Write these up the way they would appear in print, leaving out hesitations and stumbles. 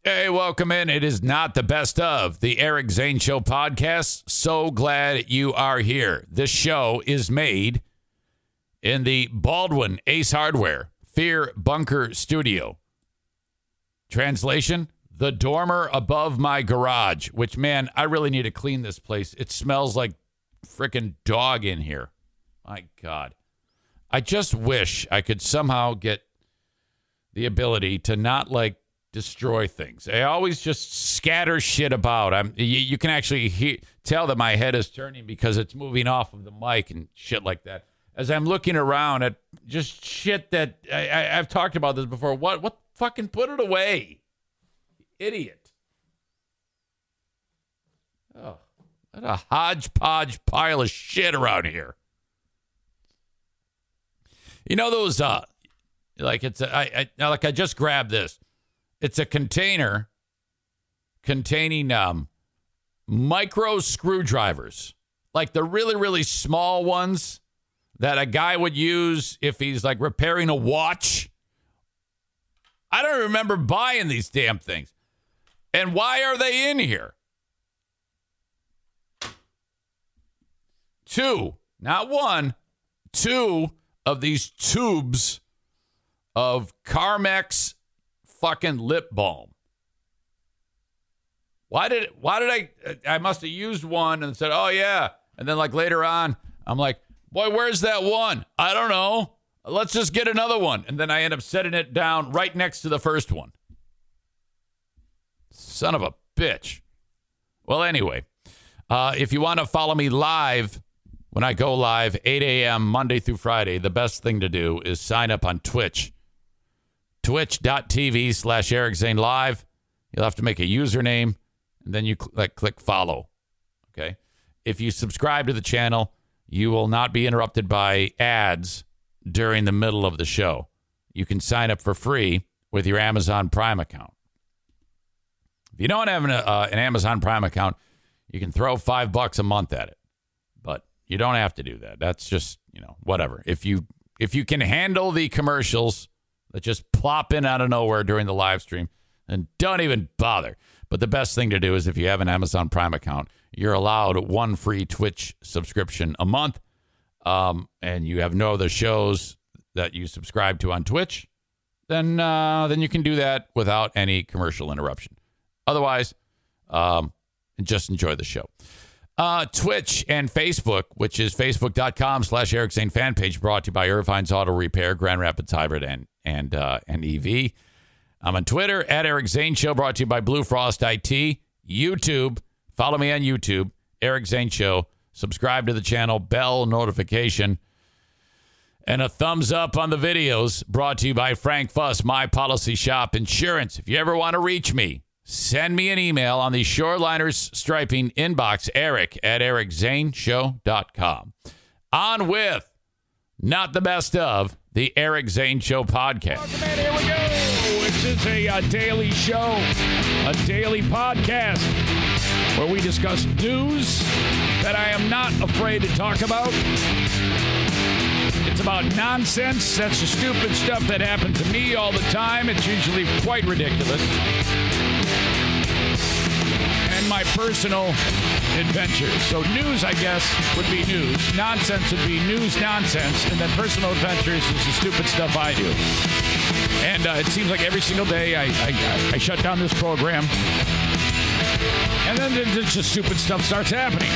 Hey, welcome in. It is not the best of the Eric Zane Show podcast. So glad you are here. This show is made in the Baldwin Ace Hardware Fear Bunker Studio. Translation, the dormer above my garage, which, man, I really need to clean this place. It smells like freaking dog in here. My God. I just wish I could somehow get the ability to not, like, destroy things. I always just scatter shit about. You can actually tell that my head is turning because it's moving off of the mic and shit like that. As I'm looking around at just shit that I've talked about this before. What fucking put it away? Idiot. Oh, what a hodgepodge pile of shit around here. You know those like it's I just grabbed this. It's a container containing micro screwdrivers, like the really, really small ones that a guy would use if he's like repairing a watch. I don't remember buying these damn things. And why are they in here? 2, not 1, 2 of these tubes of Carmex fucking lip balm. Why did I must have used one and said, oh yeah. And then like later on, I'm like, boy, where's that one? I don't know. Let's just get another one. And then I end up setting it down right next to the first one. Son of a bitch. Well, anyway, if you want to follow me live, when I go live, 8 a.m. Monday through Friday, the best thing to do is sign up on Twitch. Twitch.tv/Eric Zane Live. You'll have to make a username, and then you click follow. Okay? If you subscribe to the channel, you will not be interrupted by ads during the middle of the show. You can sign up for free with your Amazon Prime account. If you don't have an Amazon Prime account, you can throw $5 a month at it. But you don't have to do that. That's just, whatever. If you can handle the commercials that just plop in out of nowhere during the live stream, and don't even bother. But the best thing to do is if you have an Amazon Prime account, you're allowed 1 free Twitch subscription a month, and you have no other shows that you subscribe to on Twitch, then you can do that without any commercial interruption. Otherwise, just enjoy the show. Twitch and Facebook, which is facebook.com/Eric Zane fan page, brought to you by Irvine's Auto Repair, Grand Rapids Hybrid, and EV. I'm on Twitter at Eric Zane Show, brought to you by Blue Frost IT. YouTube, follow me on YouTube, Eric Zane Show. Subscribe to the channel, bell notification, and a thumbs up on the videos, brought to you by Frank Fuss, My Policy Shop Insurance. If you ever want to reach me, send me an email on the Shoreliners Striping inbox, eric@ericzaneshow.com. On with Not the Best of the Eric Zane Show podcast. Welcome in, here we go. This is a daily show, a daily podcast where we discuss news that I am not afraid to talk about. It's about nonsense. That's the stupid stuff that happens to me all the time. It's usually quite ridiculous. And my personal adventures. So news, I guess, would be news. Nonsense would be news nonsense. And then personal adventures is the stupid stuff I do. And it seems like every single day I shut down this program. And then just stupid stuff starts happening.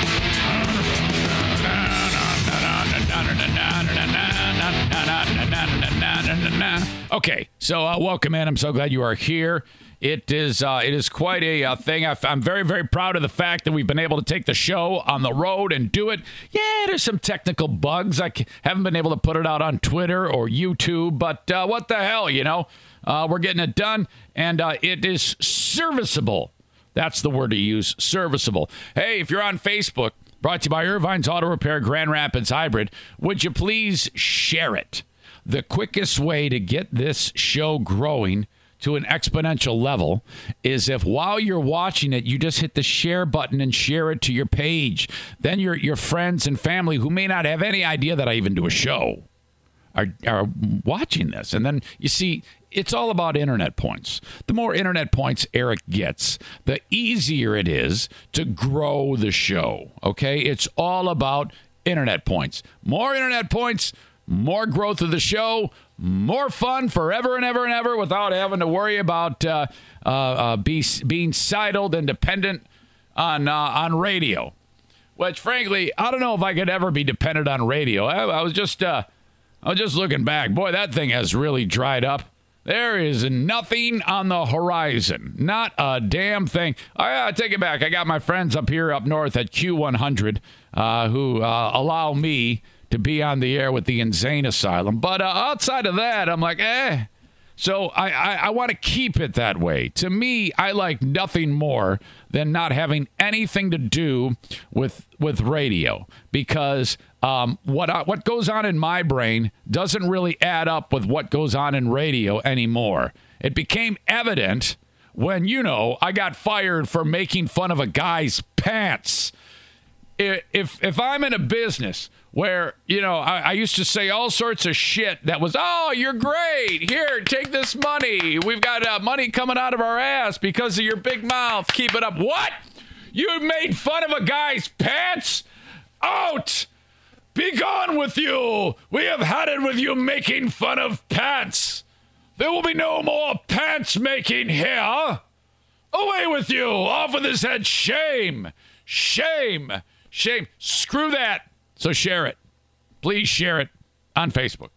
Okay, so welcome in. I'm so glad you are here. It is quite a thing. I'm very, very proud of the fact that we've been able to take the show on the road and do it. Yeah, there's some technical bugs. I haven't been able to put it out on Twitter or YouTube, but what the hell, we're getting it done, and it is serviceable. That's the word to use, serviceable. Hey, if you're on Facebook, brought to you by Irvine's Auto Repair, Grand Rapids Hybrid, would you please share it? The quickest way to get this show growing to an exponential level is if while you're watching it, you just hit the share button and share it to your page. Then your friends and family who may not have any idea that I even do a show are watching this. And then you see, it's all about internet points. The more internet points Eric gets, the easier it is to grow the show. Okay? It's all about internet points. More internet points, more growth of the show, more fun forever and ever and ever without having to worry about being sidled and dependent on radio. Which, frankly, I don't know if I could ever be dependent on radio. I was just looking back. Boy, that thing has really dried up. There is nothing on the horizon. Not a damn thing. I take it back. I got my friends up north at Q100 who allow me to be on the air with the Insane Asylum. But outside of that, I'm like, eh. So I want to keep it that way. To me, I like nothing more than not having anything to do with radio, because what goes on in my brain doesn't really add up with what goes on in radio anymore. It became evident when, I got fired for making fun of a guy's pants. If I'm in a business where, I used to say all sorts of shit that was, oh, you're great. Here, take this money. We've got money coming out of our ass because of your big mouth. Keep it up. What? You made fun of a guy's pants? Out! Be gone with you. We have had it with you making fun of pants. There will be no more pants making here. Away with you. Off with his head. Shame. Shame. Shame. Screw that. So share it. Please share it on Facebook.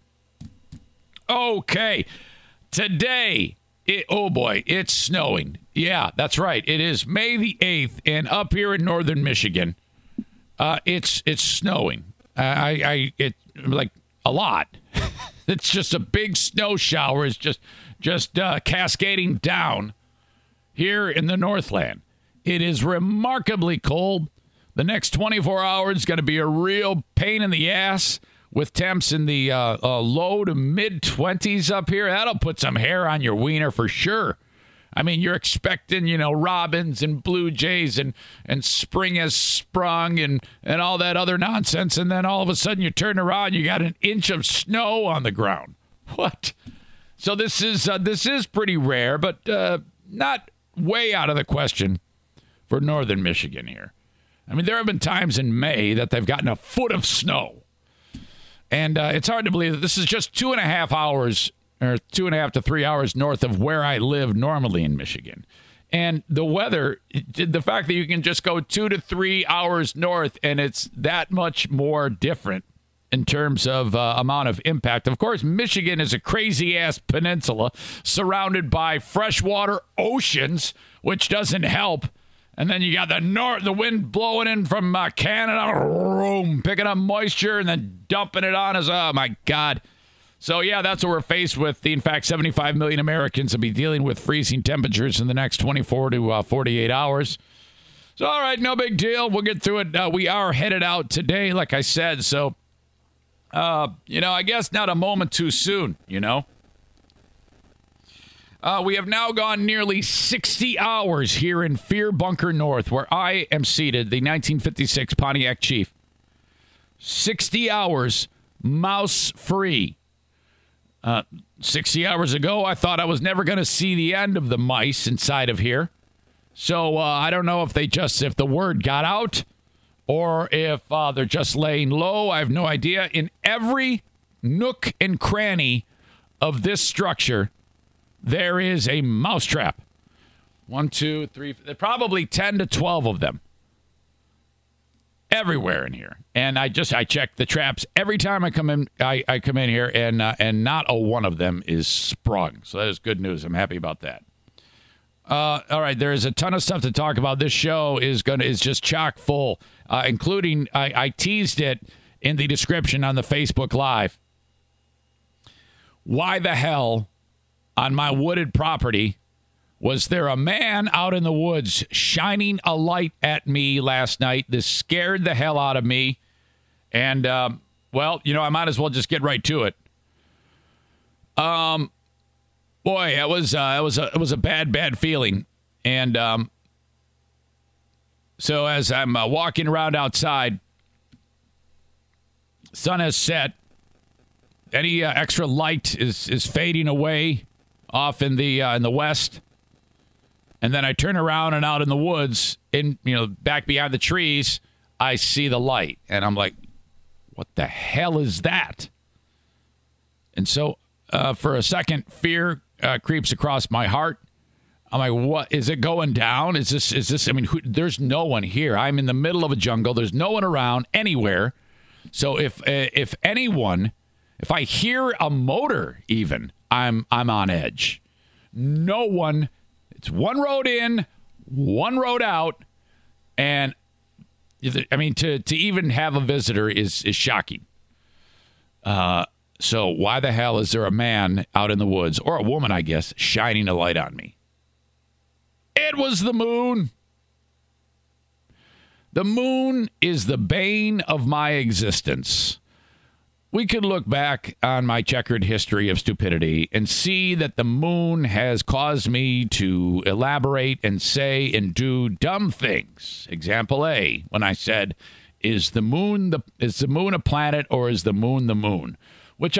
Okay. Today, it's snowing. Yeah, that's right. It is May the 8th, and up here in northern Michigan, it's snowing. It like a lot. It's just a big snow shower. It's just cascading down here in the Northland. It is remarkably cold. The next 24 hours is going to be a real pain in the ass with temps in the low to mid-20s up here. That'll put some hair on your wiener for sure. I mean, you're expecting, robins and blue jays and spring has sprung and all that other nonsense, and then all of a sudden you turn around, you got an inch of snow on the ground. What? So this is pretty rare, but not way out of the question for northern Michigan here. I mean, there have been times in May that they've gotten a foot of snow. And it's hard to believe that this is just 2.5 hours or 2.5 to 3 hours north of where I live normally in Michigan. And the weather, the fact that you can just go 2 to 3 hours north and it's that much more different in terms of amount of impact. Of course, Michigan is a crazy-ass peninsula surrounded by freshwater oceans, which doesn't help. And then you got the wind blowing in from Canada, picking up moisture and then dumping it on us. Oh, my God. So, yeah, that's what we're faced with. In fact, 75 million Americans will be dealing with freezing temperatures in the next 24 to 48 hours. So, all right, no big deal. We'll get through it. We are headed out today, like I said. So, I guess not a moment too soon, We have now gone nearly 60 hours here in Fear Bunker North, where I am seated, the 1956 Pontiac Chief. 60 hours, mouse-free. 60 hours ago, I thought I was never going to see the end of the mice inside of here. So I don't know if the word got out or if they're just laying low. I have no idea. In every nook and cranny of this structure, there is a mousetrap. 1, 2, 3, probably 10 to 12 of them. Everywhere in here. And I check the traps every time I come in. I come in here and not a one of them is sprung. So that is good news. I'm happy about that. All right, there is a ton of stuff to talk about. This show is just chock full, including I teased it in the description on the Facebook Live. Why the hell on my wooded property was there a man out in the woods shining a light at me last night? This scared the hell out of me. And, I might as well just get right to it. Boy, it was a bad feeling. And so as I'm walking around outside, sun has set. Any extra light is fading away off in the west. And then I turn around and out in the woods, back behind the trees, I see the light. And I'm like, what the hell is that? And so for a second, fear creeps across my heart. I'm like, what? Is it going down? Is this, I mean, there's no one here. I'm in the middle of a jungle. There's no one around anywhere. So if I hear a motor even, I'm on edge. No one. It's one road in, one road out, and I mean to even have a visitor is shocking. So why the hell is there a man out in the woods, or a woman, I guess, shining a light on me? It was the moon. The moon is the bane of my existence. We could look back on my checkered history of stupidity and see that the moon has caused me to elaborate and say and do dumb things. Example A, when I said, is the moon a planet or is the moon the moon? Which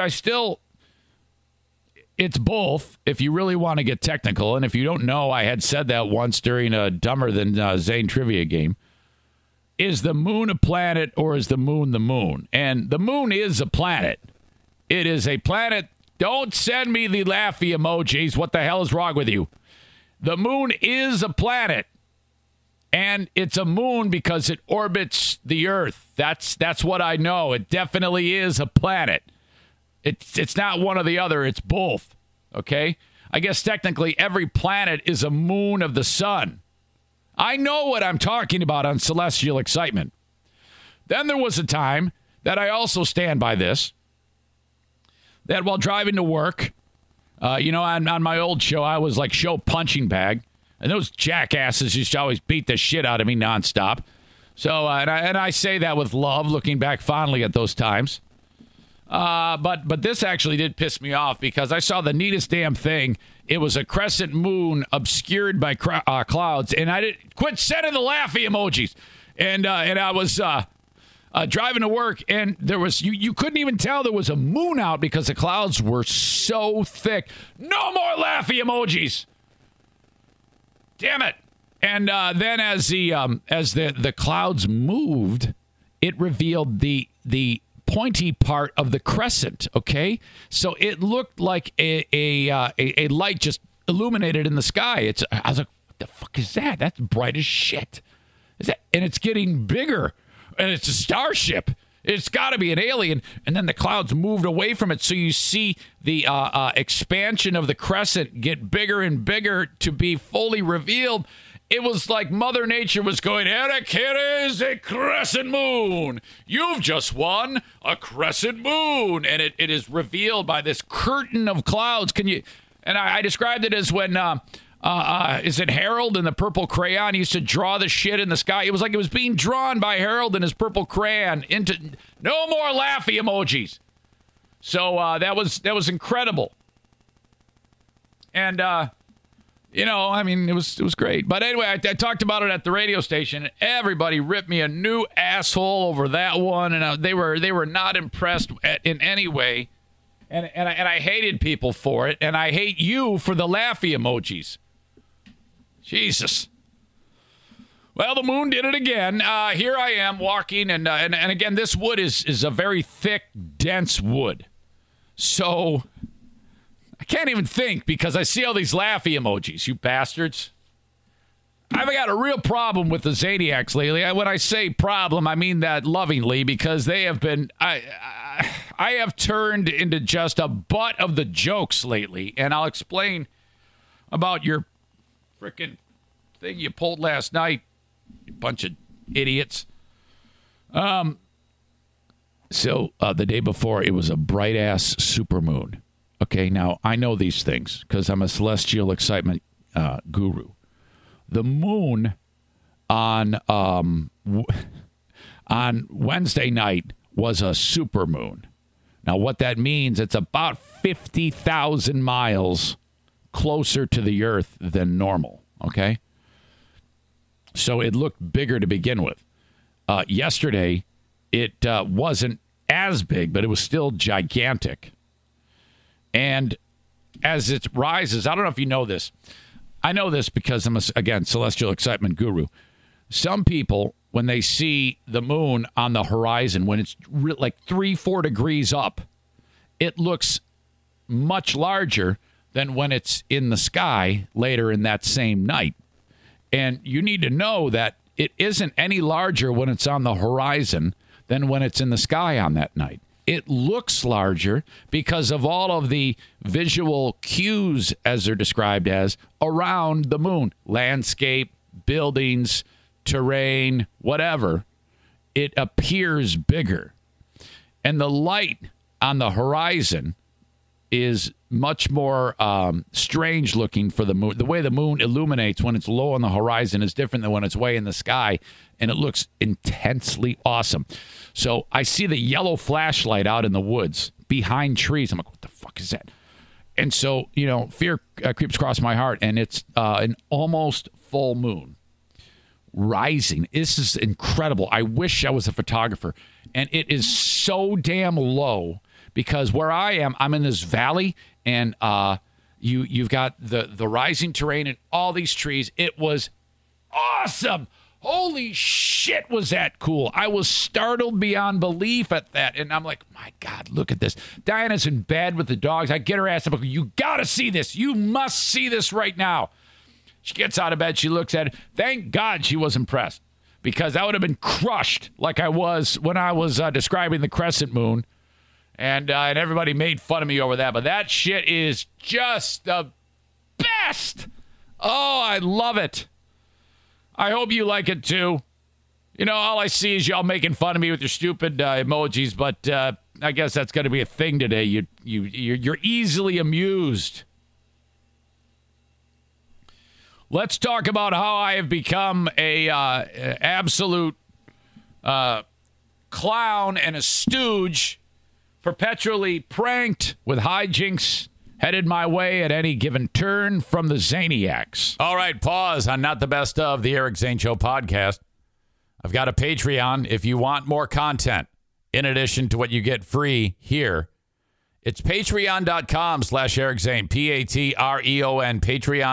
it's both, if you really want to get technical. And if you don't know, I had said that once during a Dumber Than Zane trivia game. Is the moon a planet or is the moon the moon? And the moon is a planet. It is a planet. Don't send me the laughy emojis. What the hell is wrong with you? The moon is a planet. And it's a moon because it orbits the Earth. That's what I know. It definitely is a planet. It's not one or the other. It's both. Okay? I guess technically every planet is a moon of the sun. I know what I'm talking about on Celestial Excitement. Then there was a time that I also stand by this, that while driving to work, on my old show, I was like show punching bag, and those jackasses used to always beat the shit out of me nonstop. So, and I say that with love, looking back fondly at those times. But this actually did piss me off because I saw the neatest damn thing. It was a crescent moon obscured by clouds, and I didn't quit sending the laughy emojis. And I was driving to work, and there was you couldn't even tell there was a moon out because the clouds were so thick. No more laughy emojis. Damn it! And then as the clouds moved, it revealed the pointy part of the crescent. Okay, so it looked like a light just illuminated in the sky. I was like, what the fuck is that? That's bright as shit. And it's getting bigger, and it's a starship. It's got to be an alien. And then the clouds moved away from it, so you see the expansion of the crescent get bigger and bigger to be fully revealed. It was like Mother Nature was going, Eric, here is a crescent moon. You've just won a crescent moon. And it is revealed by this curtain of clouds. And I described it as when, is it Harold in the purple crayon? He used to draw the shit in the sky. It was like it was being drawn by Harold in his purple crayon into no more laughy emojis. So that was incredible. And, it was great. But anyway, I talked about it at the radio station. And everybody ripped me a new asshole over that one, and they were not impressed in any way. And I hated people for it, and I hate you for the laughy emojis. Jesus. Well, the moon did it again. Here I am walking, and again, this wood is a very thick, dense wood. So I can't even think because I see all these laughy emojis, you bastards. I've got a real problem with the Zaniacs lately. When I say problem, I mean that lovingly because they have been... I have turned into just a butt of the jokes lately, and I'll explain about your frickin' thing you pulled last night, you bunch of idiots. So the day before, it was a bright-ass supermoon. Okay, now, I know these things because I'm a Celestial Excitement guru. The moon on Wednesday night was a supermoon. Now, what that means, it's about 50,000 miles closer to the Earth than normal, okay? So it looked bigger to begin with. Yesterday, it wasn't as big, but it was still gigantic. And as it rises, I don't know if you know this. I know this because I'm, again, celestial excitement guru. Some people, when they see the moon on the horizon, when it's like 3-4 degrees up, it looks much larger than when it's in the sky later in that same night. And you need to know that it isn't any larger when it's on the horizon than when it's in the sky on that night. It looks larger because of all of the visual cues, as they're described as, around the moon. Landscape, buildings, terrain, whatever. It appears bigger. And the light on the horizon is much more strange looking for the moon. The way the moon illuminates when it's low on the horizon is different than when it's way in the sky, and it looks intensely awesome. So I see the yellow flashlight out in the woods behind trees. I'm like, what the fuck is that? And so, fear creeps across my heart, and it's an almost full moon rising. This is incredible. I wish I was a photographer. And it is so damn low because where I am, I'm in this valley, and you've got the rising terrain and all these trees. It was awesome. Holy shit, was that cool. I was startled beyond belief at that. And I'm like, my God, look at this. Diana's in bed with the dogs. I get her ass up. You got to see this. You must see this right now. She gets out of bed. She looks at it. Thank God she was impressed, because I would have been crushed like I was when I was describing the crescent moon. And everybody made fun of me over that. But that shit is just the best. Oh, I love it. I hope you like it too. All I see is y'all making fun of me with your stupid emojis, but I guess that's going to be a thing today. You're easily amused. Let's talk about how I have become a absolute clown and a stooge, perpetually pranked with hijinks headed my way at any given turn from the Zaniacs. All right, pause on Not the Best of the Eric Zane Show podcast. I've got a Patreon if you want more content in addition to what you get free here. It's patreon.com/Eric Zane, Patreon,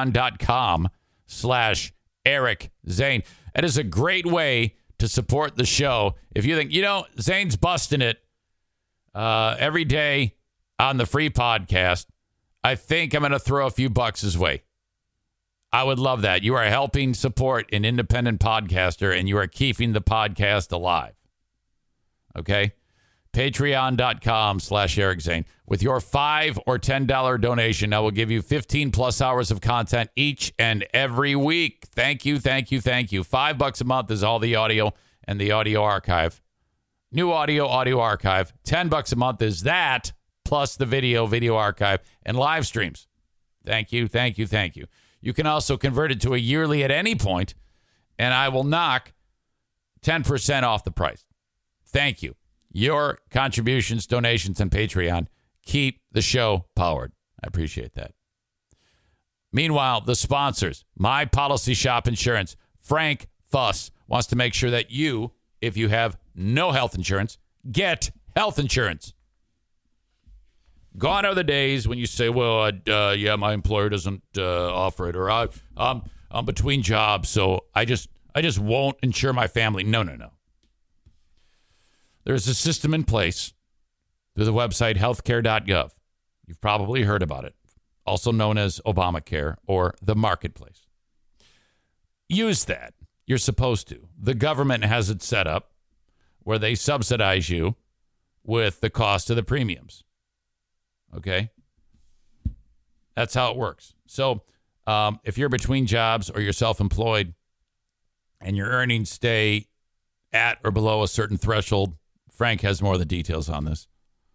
patreon.com/Eric Zane. That is a great way to support the show. If you think, Zane's busting it every day on the free podcast, I think I'm going to throw a few bucks his way. I would love that. You are helping support an independent podcaster, and you are keeping the podcast alive. Okay? Patreon.com/Eric Zane. With your $5 or $10 donation, I will give you 15 plus hours of content each and every week. Thank you, thank you, thank you. $5 a month is all the audio and the audio archive. New audio archive. $10 a month is that, plus the video archive, and live streams. Thank you, thank you, thank you. You can also convert it to a yearly at any point, and I will knock 10% off the price. Thank you. Your contributions, donations, and Patreon keep the show powered. I appreciate that. Meanwhile, the sponsors, My Policy Shop Insurance. Frank Fuss wants to make sure that you, if you have no health insurance, get health insurance. Gone are the days when you say, well, my employer doesn't offer it, or I'm between jobs, so I just won't insure my family. No. There's a system in place through the website healthcare.gov. You've probably heard about it, also known as Obamacare or the Marketplace. Use that. You're supposed to. The government has it set up where they subsidize you with the cost of the premiums. Okay? That's how it works. So if you're between jobs or you're self-employed and your earnings stay at or below a certain threshold, Frank has more of the details on this.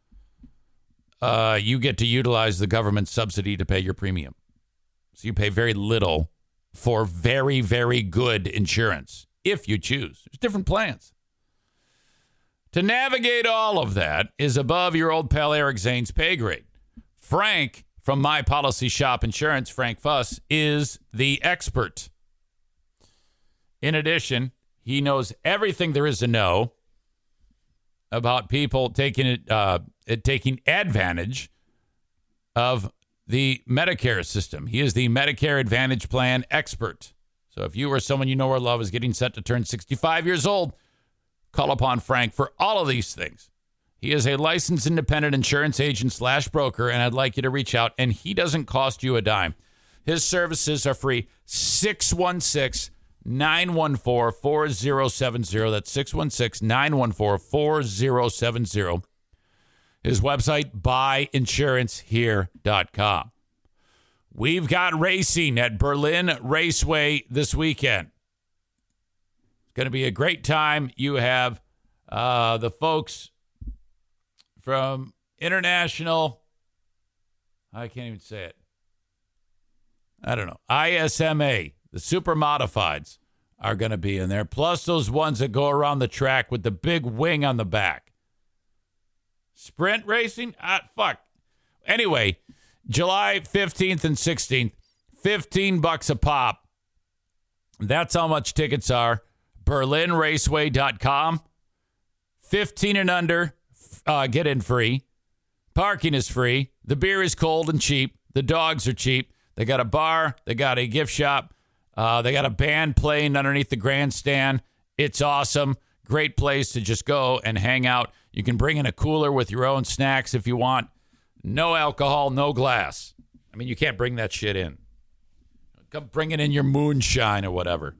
You get to utilize the government subsidy to pay your premium. So you pay very little for very, very good insurance, if you choose. There's different plans. To navigate all of that is above your old pal Eric Zane's pay grade. Frank from My Policy Shop Insurance, Frank Fuss, is the expert. In addition, he knows everything there is to know about people taking advantage of the Medicare system. He is the Medicare Advantage Plan expert. So if you or someone you know or love is getting set to turn 65 years old, call upon Frank for all of these things. He is a licensed independent insurance agent / broker, and I'd like you to reach out, and he doesn't cost you a dime. His services are free. 616-914-4070. That's 616-914-4070. His website, buyinsurancehere.com. We've got racing at Berlin Raceway this weekend. It's going to be a great time. You have the folks from International, I can't even say it. I don't know. ISMA, the super modifieds are going to be in there. Plus those ones that go around the track with the big wing on the back. Sprint racing? Fuck. Anyway, July 15th and 16th, $15 a pop. That's how much tickets are. BerlinRaceway.com. 15 and under, get in free. Parking is free. The beer is cold and cheap. The dogs are cheap. They got a bar. They got a gift shop. They got a band playing underneath the grandstand. It's awesome. Great place to just go and hang out. You can bring in a cooler with your own snacks if you want. No alcohol, no glass. I mean, you can't bring that shit in. Come bring it in your moonshine or whatever.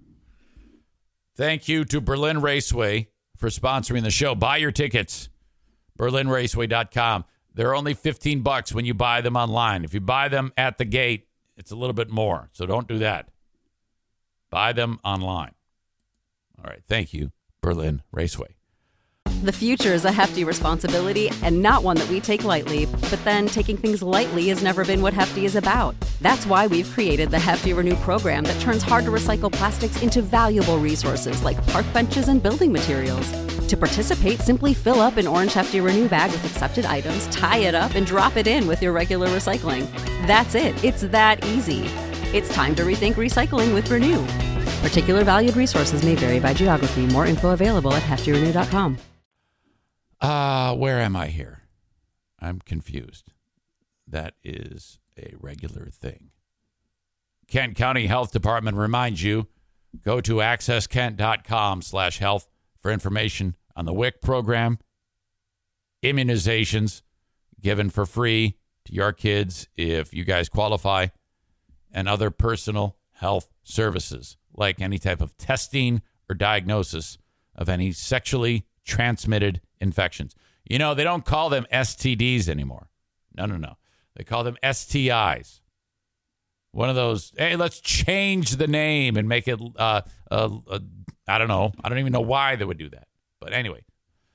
Thank you to Berlin Raceway for sponsoring the show. Buy your tickets. BerlinRaceway.com. They're only $15 when you buy them online. If you buy them at the gate, it's a little bit more. So don't do that. Buy them online. All right. Thank you, Berlin Raceway. The future is a hefty responsibility and not one that we take lightly. But then taking things lightly has never been what Hefty is about. That's why we've created the Hefty Renew program that turns hard-to-recycle plastics into valuable resources like park benches and building materials. To participate, simply fill up an orange Hefty Renew bag with accepted items, tie it up, and drop it in with your regular recycling. That's it. It's that easy. It's time to rethink recycling with Renew. Particular valued resources may vary by geography. More info available at heftyrenew.com. Where am I here? I'm confused. That is a regular thing. Kent County Health Department reminds you, go to accesskent.com/health for information on the WIC program, immunizations given for free to your kids if you guys qualify, and other personal health services like any type of testing or diagnosis of any sexually transmitted infections. You know, they don't call them STDs anymore. No. They call them STIs. One of those, hey, let's change the name and make it, I don't know. I don't even know why they would do that. But anyway,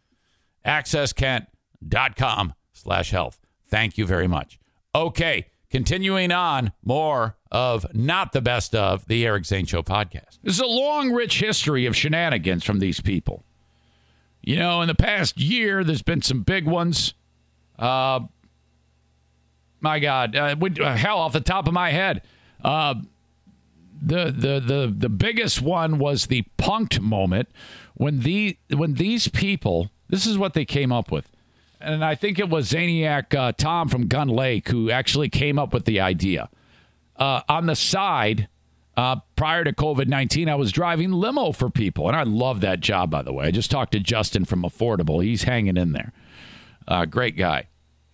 accesskent.com/health. Thank you very much. Okay, continuing on, more of Not the Best of the Eric Zane Show podcast. There's a long, rich history of shenanigans from these people. You know, in the past year, there's been some big ones. My God, hell, off the top of my head, the biggest one was the punked moment when these people. This is what they came up with, and I think it was Zaniac Tom from Gun Lake who actually came up with the idea. On the side, prior to COVID-19, I was driving limo for people, and I love that job, by the way. I just talked to Justin from Affordable. He's hanging in there. Great guy.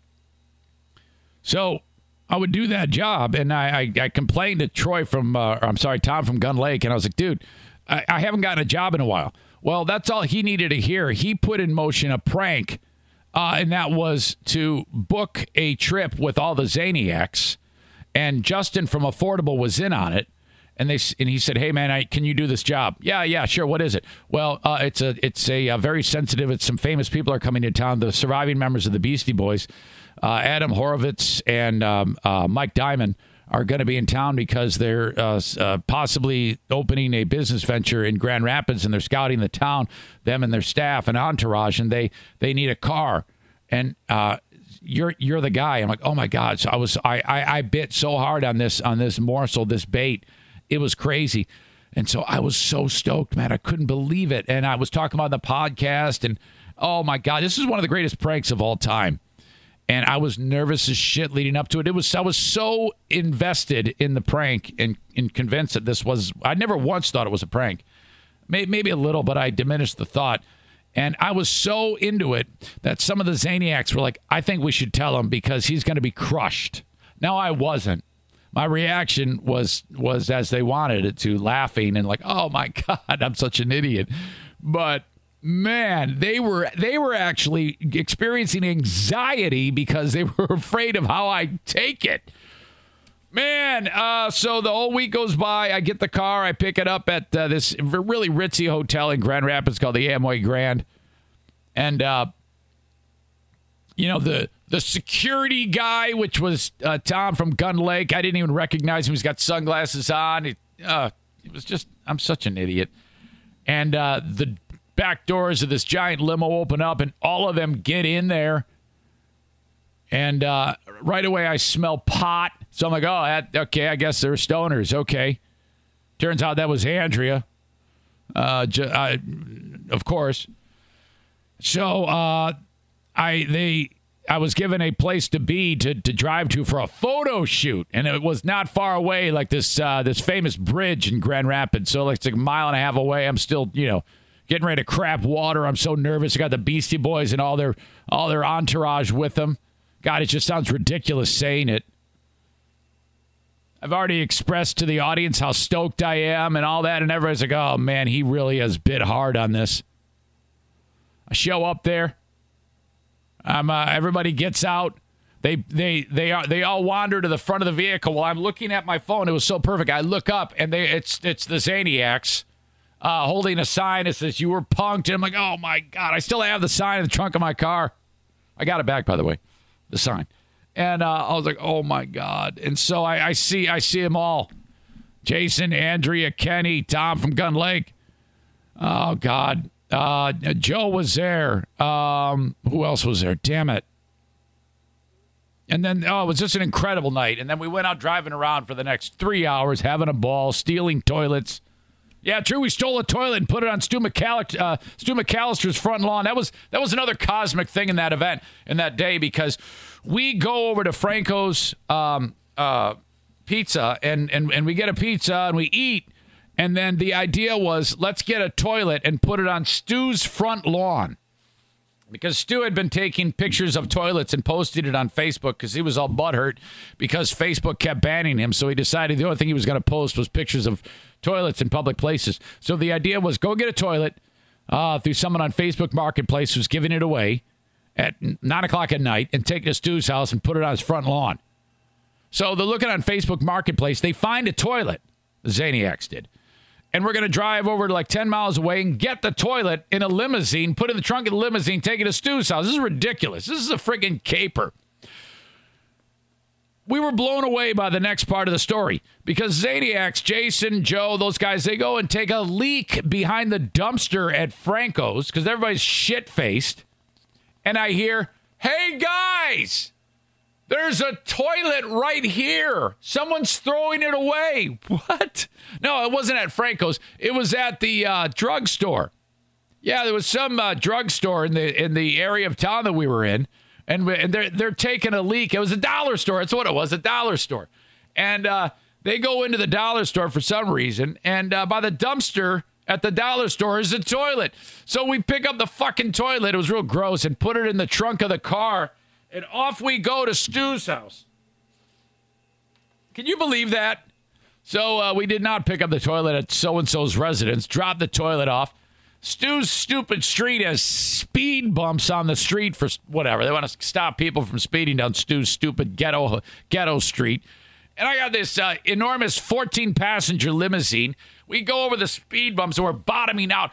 So I would do that job, and I complained to Tom from Gun Lake, and I was like, dude, I haven't gotten a job in a while. Well, that's all he needed to hear. He put in motion a prank, and that was to book a trip with all the Zaniacs, and Justin from Affordable was in on it. And he said, "Hey man, can you do this job?" Yeah, sure. What is it? Well, it's a very sensitive. It's some famous people are coming to town. The surviving members of the Beastie Boys, Adam Horovitz and Mike Diamond, are going to be in town because they're possibly opening a business venture in Grand Rapids, and they're scouting the town, them and their staff and entourage, and they need a car. And you're the guy. I'm like, oh my God! So I bit so hard on this morsel, this bait. It was crazy. And so I was so stoked, man. I couldn't believe it. And I was talking about the podcast, and oh my God, this is one of the greatest pranks of all time. And I was nervous as shit leading up to it. I was so invested in the prank and convinced that this was, I never once thought it was a prank. Maybe a little, but I diminished the thought. And I was so into it that some of the Zaniacs were like, I think we should tell him because he's going to be crushed. Now, I wasn't. My reaction was as they wanted it to, laughing and like, oh my God, I'm such an idiot. But man, they were actually experiencing anxiety because they were afraid of how I take it. Man, so the whole week goes by. I get the car. I pick it up at this really ritzy hotel in Grand Rapids called the Amway Grand. And, the security guy, which was Tom from Gun Lake, I didn't even recognize him. He's got sunglasses on. It was just, I'm such an idiot. And the back doors of this giant limo open up, and all of them get in there. And right away, I smell pot. So I'm like, okay, I guess they're stoners. Okay. Turns out that was Andrea. Of course. So I was given a place to be to drive to for a photo shoot. And it was not far away, like this famous bridge in Grand Rapids. So it's like a mile and a half away. I'm still, getting ready to crap water. I'm so nervous. I got the Beastie Boys and all their entourage with them. God, it just sounds ridiculous saying it. I've already expressed to the audience how stoked I am and all that, and everybody's like, oh, man, he really has bit hard on this. I show up there. Everybody gets out. They all wander to the front of the vehicle while I'm looking at my phone. It was so perfect. I look up, and it's the Zaniacs holding a sign that says, you were punked. And I'm like, oh, my God. I still have the sign in the trunk of my car. I got it back, by the way. The sign. And I was like, oh my God. And so I see them all. Jason, Andrea, Kenny, Tom from Gun Lake. Oh God. Joe was there. Who else was there? Damn it. And then, it was just an incredible night. And then we went out driving around for the next 3 hours, having a ball, stealing toilets. Yeah, true. We stole a toilet and put it on Stu McAllister's front lawn. That was another cosmic thing in that event, in that day, because we go over to Franco's Pizza and we get a pizza and we eat. And then the idea was, let's get a toilet and put it on Stu's front lawn. Because Stu had been taking pictures of toilets and posting it on Facebook because he was all butthurt because Facebook kept banning him. So he decided the only thing he was going to post was pictures of toilets in public places. So the idea was go get a toilet through someone on Facebook Marketplace who's giving it away at 9 o'clock at night and take it to Stu's house and put it on his front lawn. So they're looking on Facebook Marketplace. They find a toilet. The Zaniacs did. And we're going to drive over to like 10 miles away and get the toilet in a limousine, put it in the trunk of the limousine, take it to Stu's house. This is ridiculous. This is a freaking caper. We were blown away by the next part of the story because Zaniacs, Jason, Joe, those guys, they go and take a leak behind the dumpster at Franco's because everybody's shit-faced. And I hear, hey, guys, there's a toilet right here. Someone's throwing it away. What? No, it wasn't at Franco's. It was at the drugstore. Yeah, there was some drugstore in the area of town that we were in, and they're taking a leak. It was a dollar store. That's what it was, a dollar store. And they go into the dollar store for some reason, and by the dumpster at the dollar store is a toilet. So we pick up the fucking toilet. It was real gross, and put it in the trunk of the car. And off we go to Stu's house. Can you believe that? So we did not pick up the toilet at so-and-so's residence, dropped the toilet off. Stu's stupid street has speed bumps on the street for whatever. They want to stop people from speeding down Stu's stupid ghetto street. And I got this enormous 14-passenger limousine. We go over the speed bumps and we're bottoming out.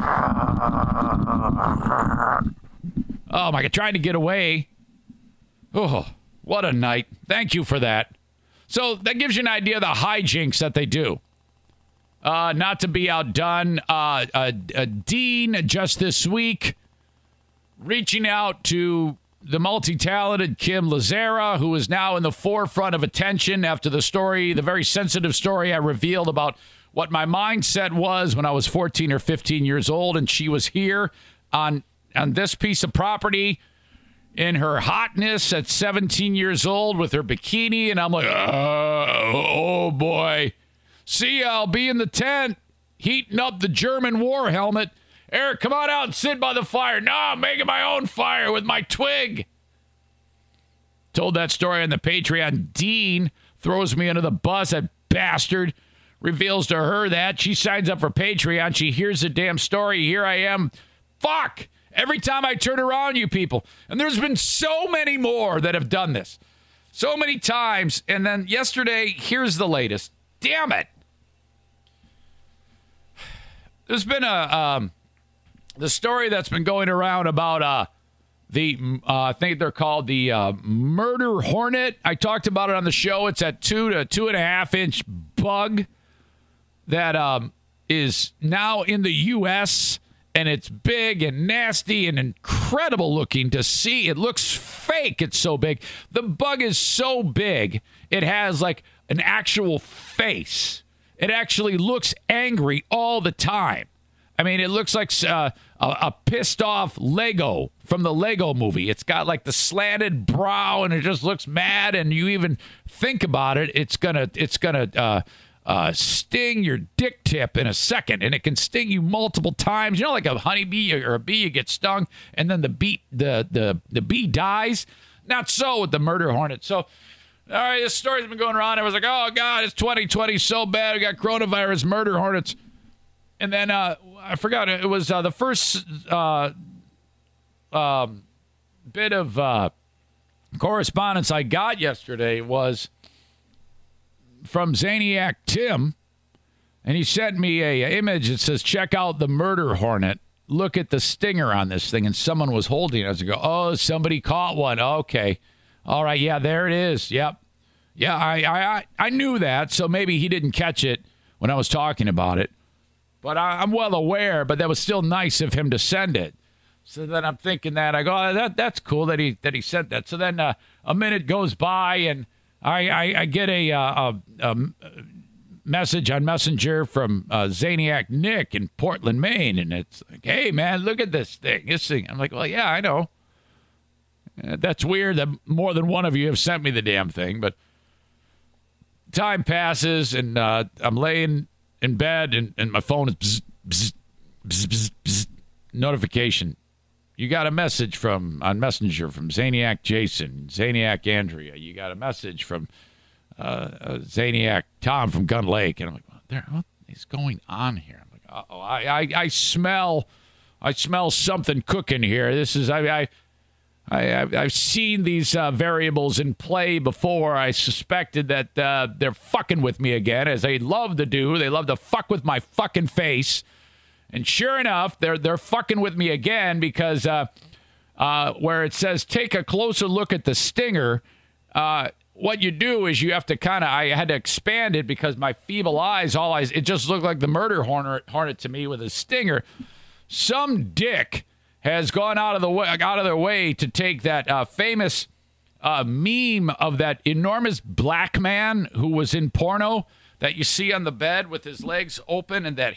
Oh, my God, trying to get away. Oh, what a night. Thank you for that. So that gives you an idea of the hijinks that they do. Not to be outdone, Dean just this week reaching out to the multi-talented Kim Lazara, who is now in the forefront of attention after the very sensitive story I revealed about what my mindset was when I was 14 or 15 years old, and she was here on this piece of property in her hotness at 17 years old with her bikini, and I'm like, oh boy. See ya, I'll be in the tent heating up the German war helmet. Eric, come on out and sit by the fire. No, I'm making my own fire with my twig. Told that story on the Patreon. Dean throws me under the bus, that bastard. Reveals to her that. She signs up for Patreon. She hears the damn story. Here I am. Fuck. Every time I turn around, you people. And there's been so many more that have done this. So many times. And then yesterday, here's the latest. Damn it. There's been the story that's been going around about I think they're called the murder hornet. I talked about it on the show. It's that 2 to 2.5 inch bug that is now in the U.S., and it's big and nasty and incredible looking to see. It looks fake. It's so big. The bug is so big, it has like an actual face. It actually looks angry all the time. I mean, it looks like a pissed off Lego from the Lego movie. It's got like the slanted brow, and it just looks mad. And you even think about it, it's gonna sting your dick tip in a second, and it can sting you multiple times. You know, like a honeybee or a bee, you get stung, and then the bee dies. Not so with the murder hornet. So, all right, this story's been going around. I was like, oh god, it's 2020 so bad. We got coronavirus, murder hornets. And then I forgot, it was the first bit of correspondence I got yesterday was from Zaniac Tim, and he sent me a image that says, check out the murder hornet. Look at the stinger on this thing. And someone was holding it. I was like, oh, somebody caught one. Okay. All right. Yeah, there it is. Yep. Yeah, I knew that, so maybe he didn't catch it when I was talking about it. But I'm well aware, but that was still nice of him to send it. So then I'm thinking that. I go, oh, that's cool that he sent that. So then a minute goes by, and I get a message on Messenger from Zaniac Nick in Portland, Maine, and it's like, hey, man, look at this thing. I'm like, well, yeah, I know. That's weird that more than one of you have sent me the damn thing, but time passes, and I'm laying in bed, and my phone is bzz, bzz, bzz, bzz, bzz, notification. You got a message on Messenger from Zaniac Jason, Zaniac Andrea. You got a message from Zaniac Tom from Gun Lake. And I'm like, what is going on here? I'm like, uh-oh, I smell something cooking here. This is, I've seen these variables in play before. I suspected that they're fucking with me again, as they love to do. They love to fuck with my fucking face. And sure enough, they're fucking with me again, because where it says take a closer look at the stinger, what you do is you have to I had to expand it because my feeble eyes, it just looked like the murder hornet to me with a stinger. Some dick has gone out of their way to take that famous meme of that enormous black man who was in porno that you see on the bed with his legs open, and that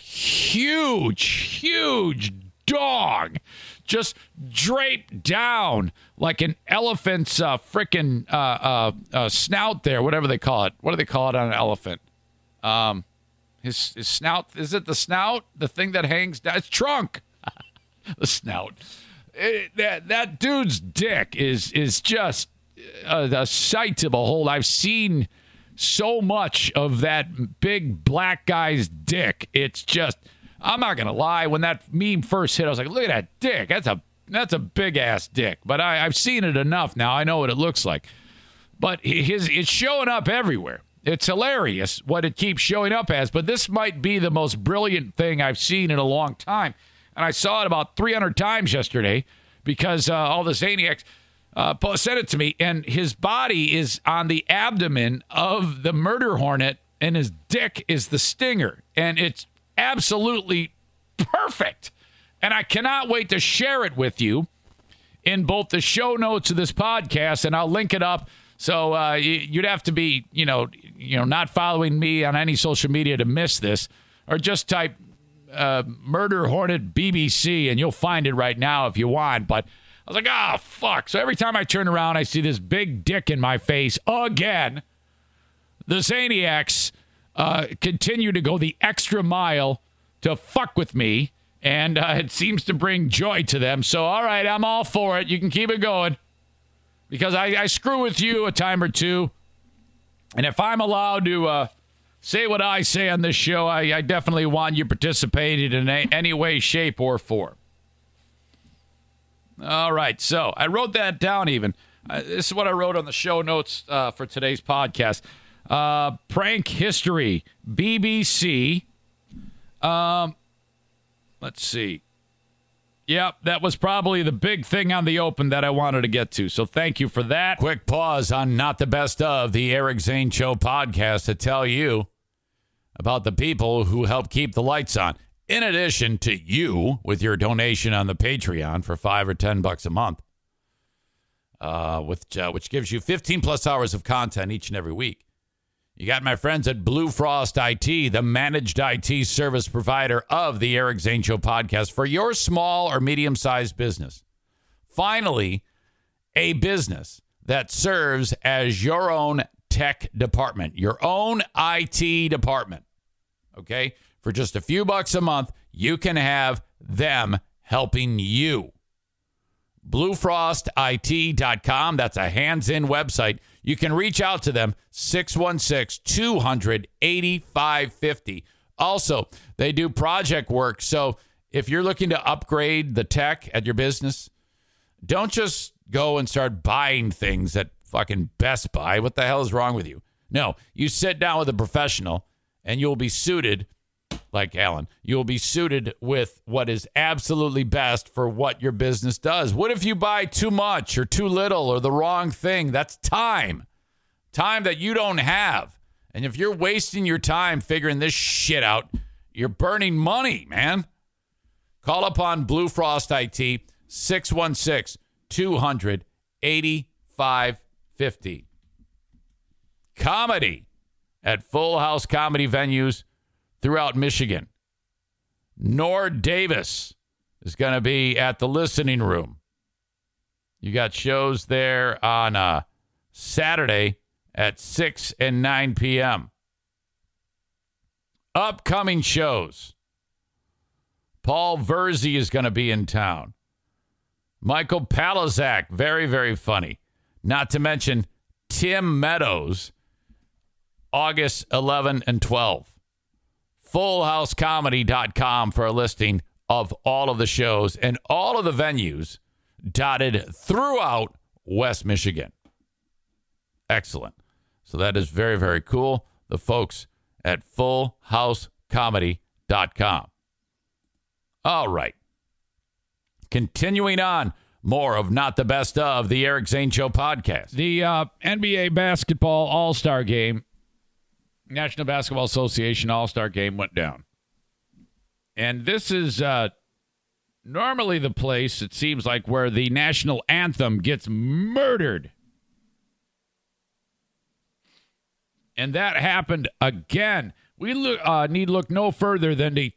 huge dog just draped down like an elephant's frickin' snout there, whatever they call it. What do they call it on an elephant? His snout. Is it the snout? The thing that hangs down? It's trunk. The snout. That dude's dick is just a sight to behold. I've seen so much of that big black guy's dick. It's just, I'm not gonna lie, when that meme first hit, I was like, look at that dick. That's a big ass dick. But I've seen it enough now. I know what it looks like. But it's showing up everywhere. It's hilarious what it keeps showing up as. But this might be the most brilliant thing I've seen in a long time. And I saw it about 300 times yesterday because all the Zaniacs sent it to me. And his body is on the abdomen of the murder hornet, and his dick is the stinger. And it's absolutely perfect. And I cannot wait to share it with you in both the show notes of this podcast, and I'll link it up. So you'd have to be, not following me on any social media to miss this, or just type Murder Hornet BBC, and you'll find it right now if you want. But I was like, ah, fuck. So every time I turn around, I see this big dick in my face again. The Zaniacs continue to go the extra mile to fuck with me, and it seems to bring joy to them. So, all right, I'm all for it. You can keep it going. Because I screw with you a time or two. And if I'm allowed to say what I say on this show, I definitely want you participated in any way, shape, or form. All right, so I wrote that down even. This is what I wrote on the show notes for today's podcast. Prank history, BBC. Let's see. Yep, that was probably the big thing on the open that I wanted to get to. So thank you for that. Quick pause on Not the Best of, the Eric Zane Show podcast, to tell you about the people who help keep the lights on. In addition to you with your donation on the Patreon for $5 or $10 a month, which gives you 15 plus hours of content each and every week. You got my friends at Blue Frost IT, the managed IT service provider of the Eric Zane Show podcast for your small or medium-sized business. Finally, a business that serves as your own tech department, your own IT department. Okay? For just a few bucks a month, you can have them helping you. BlueFrostIT.com. That's a hands-in website. You can reach out to them, 616-200-8550. Also, they do project work. So if you're looking to upgrade the tech at your business, don't just go and start buying things at fucking Best Buy. What the hell is wrong with you? No, you sit down with a professional and you'll be suited, like Alan, you'll be suited with what is absolutely best for what your business does. What if you buy too much or too little or the wrong thing? That's time that you don't have. And if you're wasting your time figuring this shit out, you're burning money, man. Call upon Blue Frost IT, 616-200-8550. Comedy at Full House comedy venues throughout Michigan. Nord Davis is going to be at the Listening Room. You got shows there on Saturday at 6 and 9 p.m. Upcoming shows. Paul Verzi is going to be in town. Michael Palazak, very, very funny. Not to mention Tim Meadows, August 11 and 12. FullHouseComedy.com for a listing of all of the shows and all of the venues dotted throughout West Michigan. Excellent. So that is very, very cool. The folks at FullHouseComedy.com. All right. Continuing on, more of Not the Best of, the Eric Zane Show podcast. The NBA basketball All-Star game, National Basketball Association All-Star game went down. And this is normally the place, it seems like, where the national anthem gets murdered. And that happened again. We need look no further than the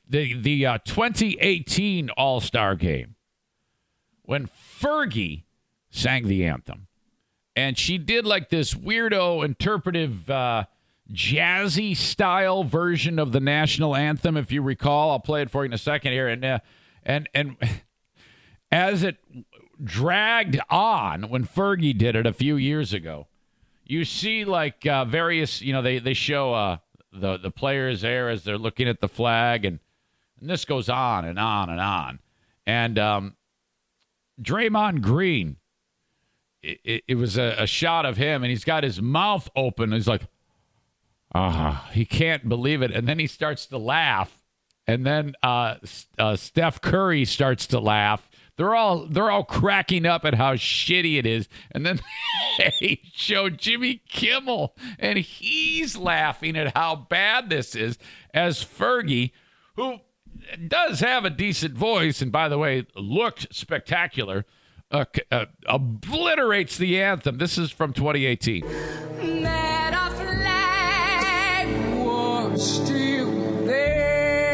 2018 All-Star game when Fergie sang the anthem. And she did like this weirdo interpretive jazzy style version of the national anthem, if you recall. I'll play it for you in a second here. And as it dragged on when Fergie did it a few years ago, you see like various, they show the players there as they're looking at the flag, and this goes on and on and on. And Draymond Green, it was a shot of him, and he's got his mouth open. He's like, he can't believe it. And then he starts to laugh. And then Steph Curry starts to laugh. They're all cracking up at how shitty it is. And then they show Jimmy Kimmel, and he's laughing at how bad this is, as Fergie, who does have a decent voice, and by the way, looked spectacular, obliterates the anthem. This is from 2018. That our flag was still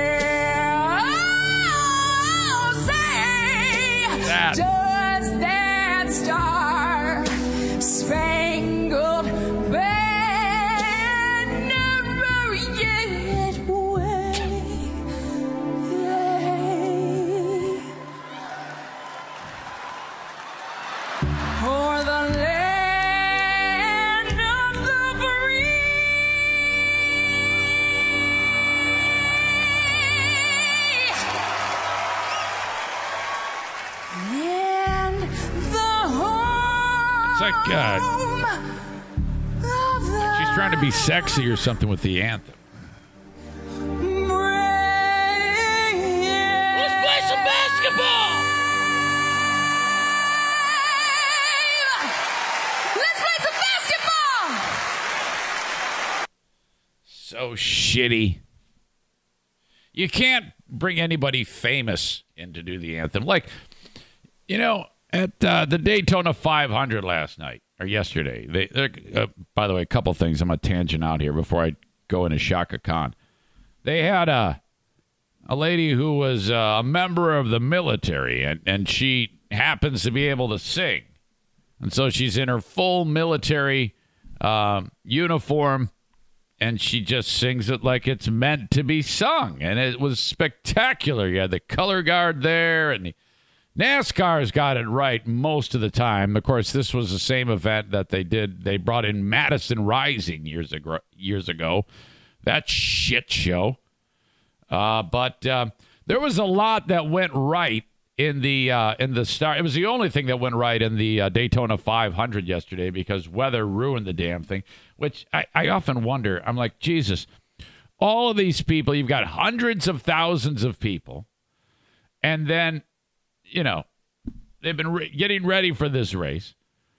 there. Oh, say, That. just that It's like she's trying to be sexy or something with the anthem. Let's play some basketball. Let's play some basketball. So shitty. You can't bring anybody famous in to do the anthem. Like, at the Daytona 500 last night or yesterday, by the way, a couple things. I'm going to tangent out here before I go into Shaka Khan. They had a lady who was a member of the military, and she happens to be able to sing. And so she's in her full military uniform, and she just sings it like it's meant to be sung. And it was spectacular. You had the color guard there, and NASCAR's got it right most of the time. Of course, this was the same event that they did. They brought in Madison Rising years ago. That shit show. But there was a lot that went right in the start. It was the only thing that went right in the Daytona 500 yesterday because weather ruined the damn thing, which I often wonder. I'm like, Jesus, all of these people, you've got hundreds of thousands of people, and then, they've been getting ready for this race.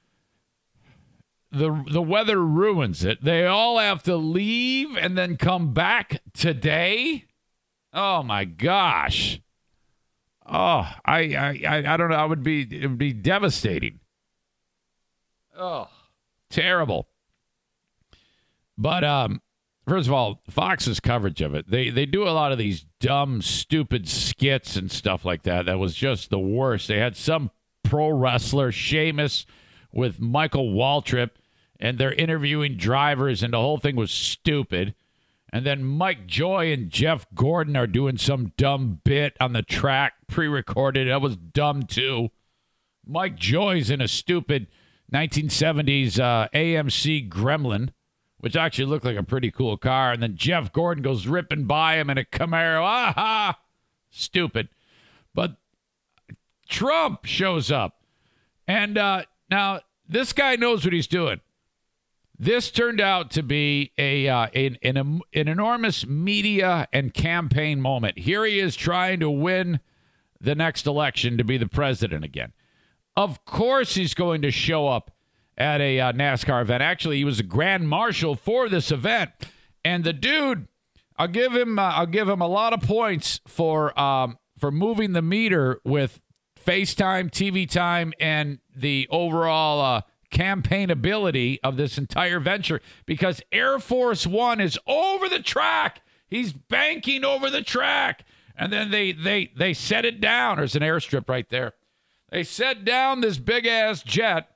The weather ruins it. They all have to leave and then come back today. Oh my gosh. Oh, I don't know. It would be devastating. Oh, terrible. But first of all, Fox's coverage of it, they do a lot of these dumb, stupid skits and stuff like that. That was just the worst. They had some pro wrestler, Sheamus, with Michael Waltrip, and they're interviewing drivers, and the whole thing was stupid. And then Mike Joy and Jeff Gordon are doing some dumb bit on the track, pre-recorded. That was dumb, too. Mike Joy's in a stupid 1970s AMC Gremlin, which actually looked like a pretty cool car. And then Jeff Gordon goes ripping by him in a Camaro. Aha! Stupid. But Trump shows up. And now this guy knows what he's doing. This turned out to be an enormous media and campaign moment. Here he is trying to win the next election to be the president again. Of course he's going to show up at a NASCAR event. Actually, he was a grand marshal for this event. And the dude, I'll give him a lot of points for moving the meter with FaceTime, TV time, and the overall campaignability of this entire venture, because Air Force One is over the track. He's banking over the track. And then they set it down. There's an airstrip right there. They set down this big-ass jet.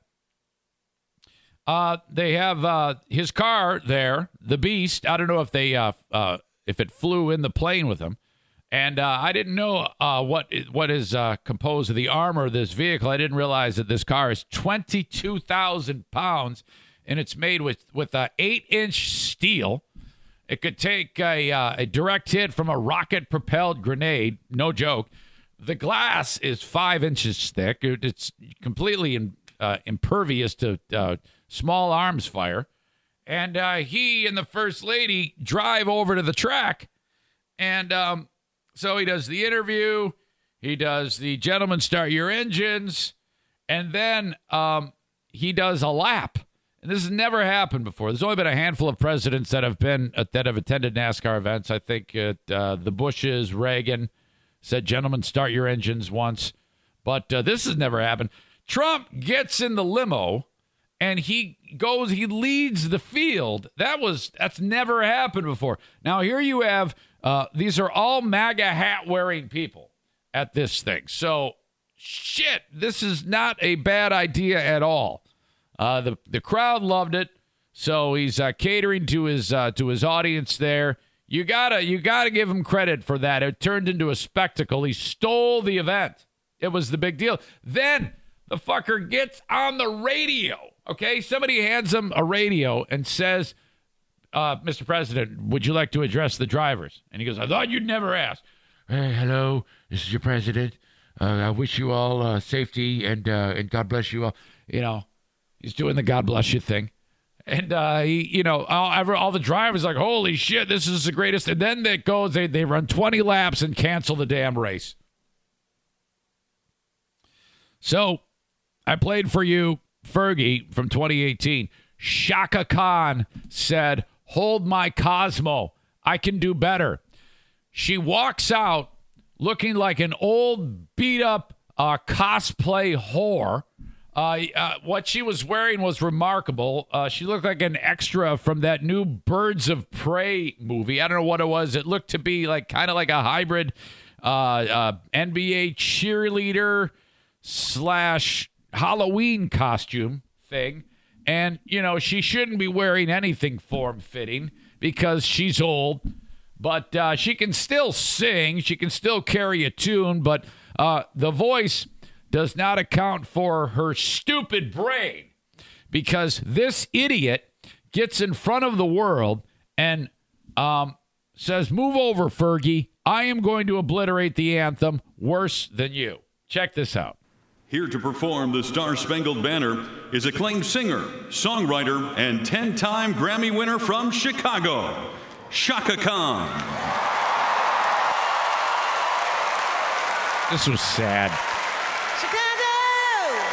They have his car there, the Beast. I don't know if it flew in the plane with him. And I didn't know what is composed of the armor of this vehicle. I didn't realize that this car is 22,000 pounds, and it's made with 8-inch steel. It could take a direct hit from a rocket-propelled grenade. No joke. The glass is 5 inches thick. It's completely impervious to small arms fire. And he and the First Lady drive over to the track, and so he does the interview, he does the gentlemen start your engines, and then he does a lap. And this has never happened before. There's only been a handful of presidents that have attended NASCAR events. I think the Bushes, Reagan said, gentlemen, start your engines once. But this has never happened. Trump gets in the limo, and he leads the field. That's never happened before. Now, here you have, these are all MAGA hat-wearing people at this thing. So, shit, this is not a bad idea at all. The crowd loved it, so he's catering to his audience there. You gotta give him credit for that. It turned into a spectacle. He stole the event. It was the big deal. Then the fucker gets on the radio. Okay, somebody hands him a radio and says, Mr. President, would you like to address the drivers? And he goes, I thought you'd never ask. Hey, hello, this is your president. I wish you all safety and God bless you all. He's doing the God bless you thing. And, all the drivers like, holy shit, this is the greatest. And then it goes, they run 20 laps and cancel the damn race. So I played for you Fergie from 2018. Shaka Khan said, hold my Cosmo. I can do better. She walks out looking like an old beat-up cosplay whore. What she was wearing was remarkable. She looked like an extra from that new Birds of Prey movie. I don't know what it was. It looked to be like kind of like a hybrid NBA cheerleader / Halloween costume thing. And, she shouldn't be wearing anything form-fitting because she's old. But she can still sing. She can still carry a tune. But the voice does not account for her stupid brain, because this idiot gets in front of the world and says, move over, Fergie. I am going to obliterate the anthem worse than you. Check this out. Here to perform the Star-Spangled Banner is acclaimed singer, songwriter, and 10-time Grammy winner from Chicago, Shaka Khan. This was sad. Chicago!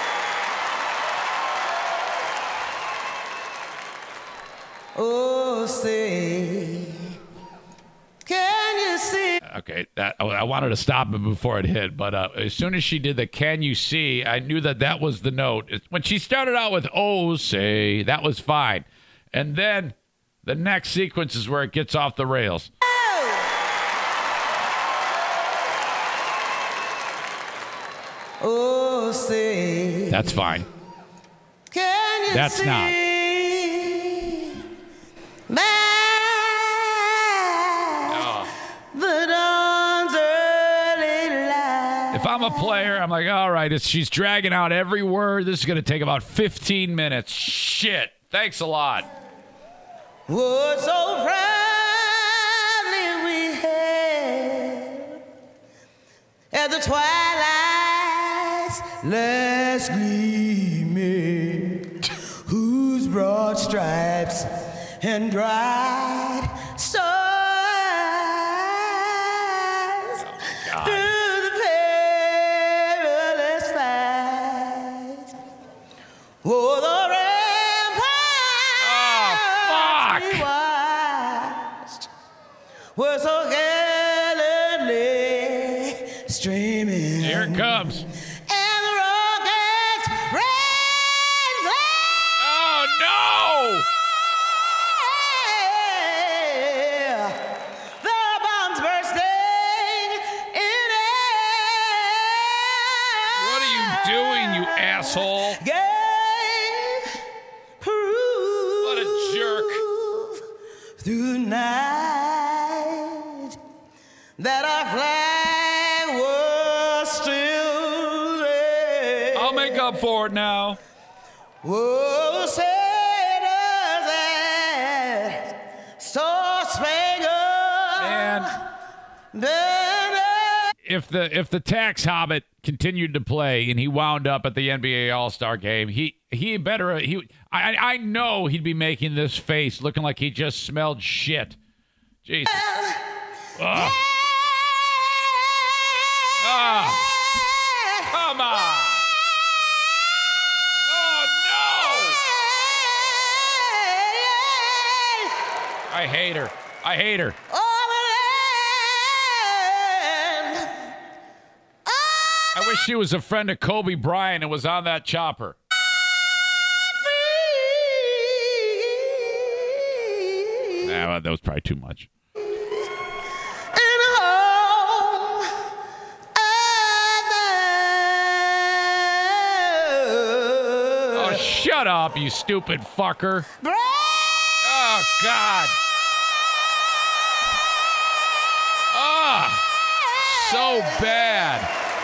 Oh, say, can you see? Okay, I wanted to stop it before it hit, but as soon as she did the "Can you see," I knew that was the note. When she started out with "Oh, say," that was fine, and then the next sequence is where it gets off the rails. Oh, say, That's fine. can you That's see? not. The dawn's early light. If I'm a player, I'm like, all right, she's dragging out every word. This is going to take about 15 minutes. Shit. Thanks a lot. Oh, so proudly we hailed at the twilight's last gleaming, whose broad stripes and bright stars through the perilous fight. Oh, the were so gallantly streaming. Here it comes. And the rockets ran glad. Oh, no! The bombs bursting in air. What are you doing, you asshole? Gave proof. What a jerk. Through the night that our flag was still there. I'll make up for it now. Oh, say does that Star-Spangled And Banner. if the tax hobbit continued to play and he wound up at the NBA All-Star game, I know he'd be making this face looking like he just smelled shit. Jesus. Ugh. Ah, come on. Oh, no. I hate her. I hate her. I wish she was a friend of Kobe Bryant and was on that chopper. Nah, that was probably too much. Oh, shut up, you stupid fucker. Oh, God. Ah, so bad.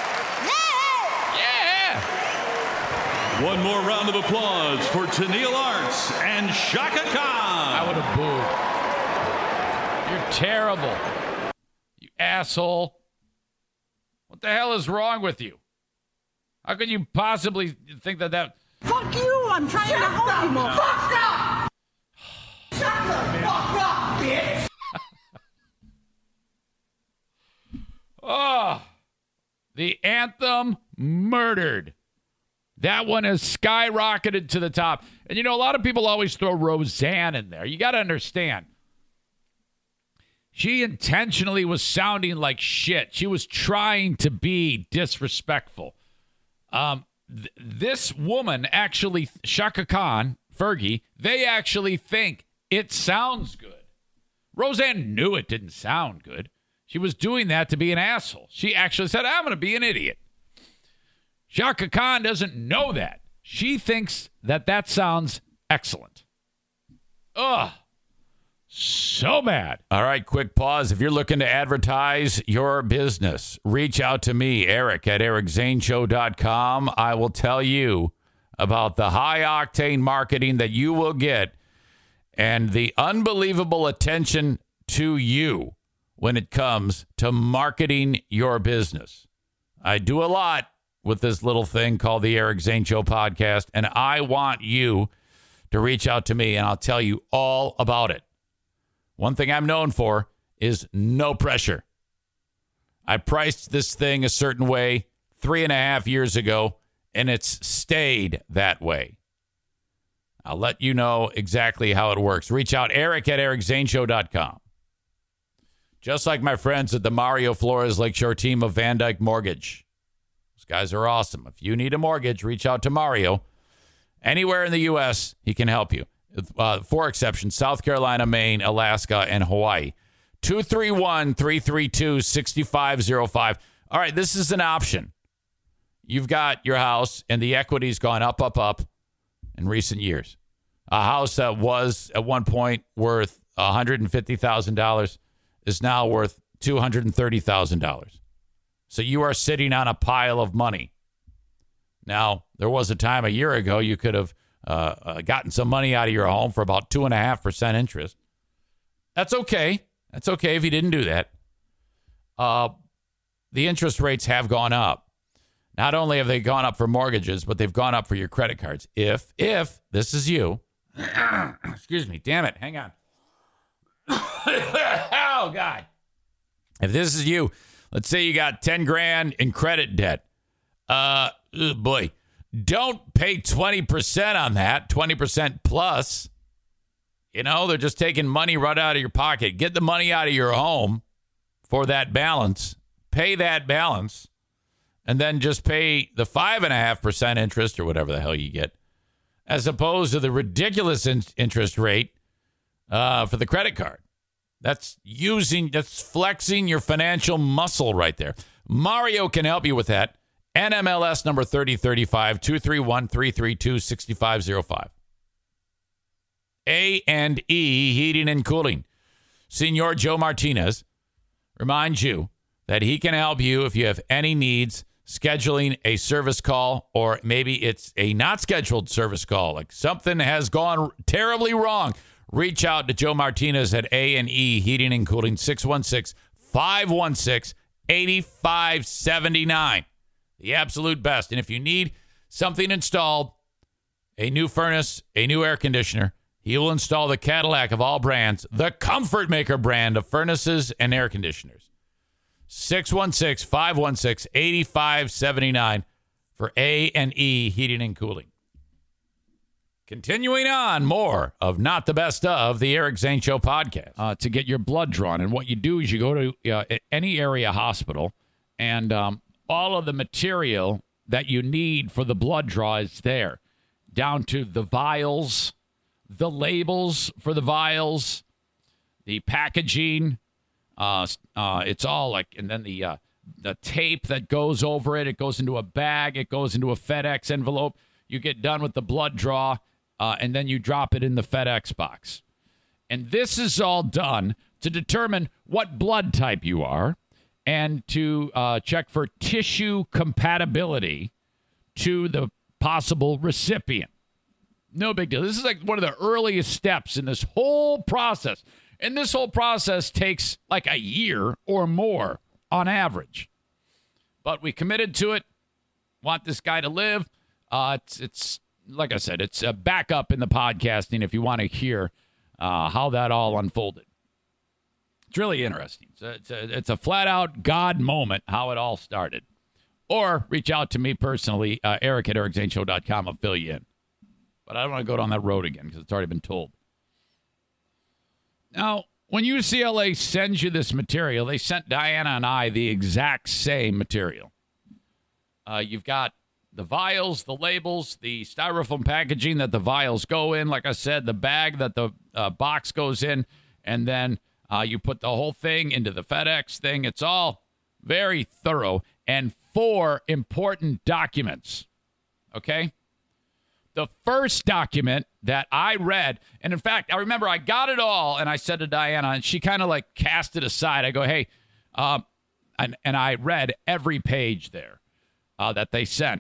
Yeah. One more round of applause for Tennille Arts and Shaka Khan. I would have booed. You're terrible. You asshole. What the hell is wrong with you? How can you possibly think that Fuck you! I'm trying to help you, motherfucker! Shut the fuck up, bitch! Oh, the anthem murdered. That one has skyrocketed to the top. And, you know, a lot of people always throw Roseanne in there. You got to understand. She intentionally was sounding like shit. She was trying to be disrespectful. This woman actually, Chaka Khan, Fergie, they actually think it sounds good. Roseanne knew it didn't sound good. She was doing that to be an asshole. She actually said, I'm going to be an idiot. Chaka Khan doesn't know that. She thinks that that sounds excellent. Ugh. So bad. All right, quick pause. If you're looking to advertise your business, reach out to me, Eric, at ericzaneshow.com. I will tell you about the high-octane marketing that you will get and the unbelievable attention to you when it comes to marketing your business. I do a lot with this little thing called the Eric Zane Show podcast, and I want you to reach out to me, and I'll tell you all about it. One thing I'm known for is no pressure. I priced this thing a certain way 3.5 years ago, and it's stayed that way. I'll let you know exactly how it works. Reach out, Eric at ericzaneshow.com. Just like my friends at the Mario Flores Lakeshore team of Van Dyke Mortgage. Those guys are awesome. If you need a mortgage, reach out to Mario. Anywhere in the U.S., he can help you. 4 exceptions: South Carolina, Maine, Alaska, and Hawaii. 231-332-6505. All right, this is an option. You've got your house, and the equity's gone up, up, up in recent years. A house that was at one point worth $150,000 is now worth $230,000. So you are sitting on a pile of money. Now, there was a time a year ago you could have gotten some money out of your home for about 2.5% interest. That's okay. That's okay if you didn't do that. The interest rates have gone up. Not only have they gone up for mortgages, but they've gone up for your credit cards. If this is you, excuse me, damn it, hang on. Oh, God. If this is you, let's say you got 10 grand in credit debt. Boy, don't pay 20% on that, 20% plus. You know, they're just taking money right out of your pocket. Get the money out of your home for that balance. Pay that balance. And then just pay the 5.5% interest or whatever the hell you get, as opposed to the ridiculous interest rate for the credit card. That's flexing your financial muscle right there. Mario can help you with that. NMLS number 3035, 231-332-6505. A&E Heating and Cooling. Senor Joe Martinez reminds you that he can help you if you have any needs scheduling a service call, or maybe it's a not scheduled service call, like something has gone terribly wrong. Reach out to Joe Martinez at A&E Heating and Cooling, 616-516-8579. The absolute best. And if you need something installed, a new furnace, a new air conditioner, he will install the Cadillac of all brands, the Comfort Maker brand of furnaces and air conditioners. 616-516-8579 for A&E Heating and Cooling. Continuing on, more of Not the Best of the Eric Zane Show podcast. To get your blood drawn. And what you do is you go to any area hospital, and all of the material that you need for the blood draw is there, down to the vials, the labels for the vials, the packaging. It's all like, and then the tape that goes over it. It goes into a bag. It goes into a FedEx envelope. You get done with the blood draw, and then you drop it in the FedEx box. And this is all done to determine what blood type you are and to check for tissue compatibility to the possible recipient. No big deal. This is like one of the earliest steps in this whole process. And this whole process takes like a year or more on average. But we committed to it. Want this guy to live. It's like I said, it's a backup in the podcasting if you want to hear how that all unfolded. It's really interesting. It's a flat-out God moment how it all started. Or reach out to me personally, Eric at ericzaneshow.com. I'll fill you in. But I don't want to go down that road again because it's already been told. Now, when UCLA sends you this material, they sent Diana and I the exact same material. You've got the vials, the labels, the styrofoam packaging that the vials go in. Like I said, the bag that the box goes in. And then you put the whole thing into the FedEx thing. It's all very thorough. And 4 important documents. Okay? The first document that I read, and in fact, I remember I got it all, and I said to Diana, and she kind of like cast it aside. I go, hey, and I read every page there that they sent.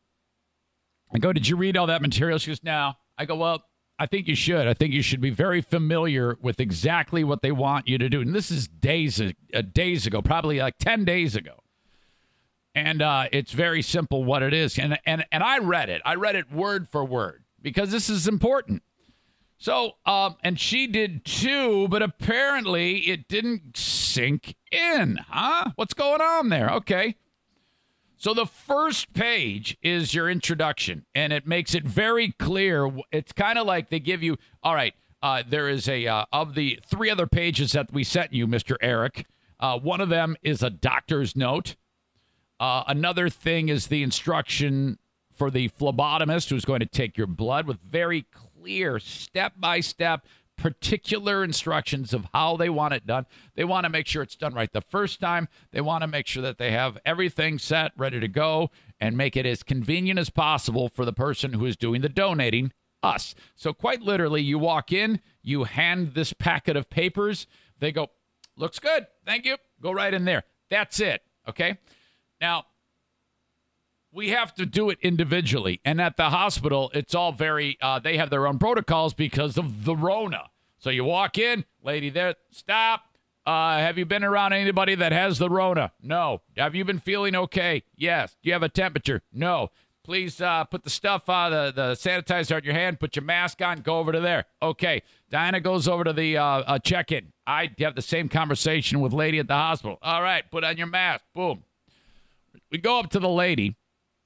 I go, did you read all that material? She goes, no. I go, well, I think you should. I think you should be very familiar with exactly what they want you to do. And this is days ago, probably like 10 days ago. And it's very simple what it is. And I read it. I read it word for word because this is important. So, and she did too, but apparently it didn't sink in. Huh? What's going on there? Okay. So the first page is your introduction, and it makes it very clear. It's kind of like they give you, all right, there is of the 3 other pages that we sent you, Mr. Eric, one of them is a doctor's note. Another thing is the instruction for the phlebotomist who's going to take your blood with very clear step-by-step particular instructions of how they want it done. They want to make sure it's done right the first time. They want to make sure that they have everything set, ready to go, and make it as convenient as possible for the person who is doing the donating, us. So quite literally, you walk in, you hand this packet of papers. They go, looks good. Thank you. Go right in there. That's it. Okay? Now, we have to do it individually. And at the hospital, it's all very, they have their own protocols because of the Rona. So you walk in, lady there, stop. Have you been around anybody that has the Rona? No. Have you been feeling okay? Yes. Do you have a temperature? No. Please put the stuff, the sanitizer on your hand, put your mask on, go over to there. Okay. Diana goes over to the check-in. I have the same conversation with lady at the hospital. All right, put on your mask. Boom. We go up to the lady.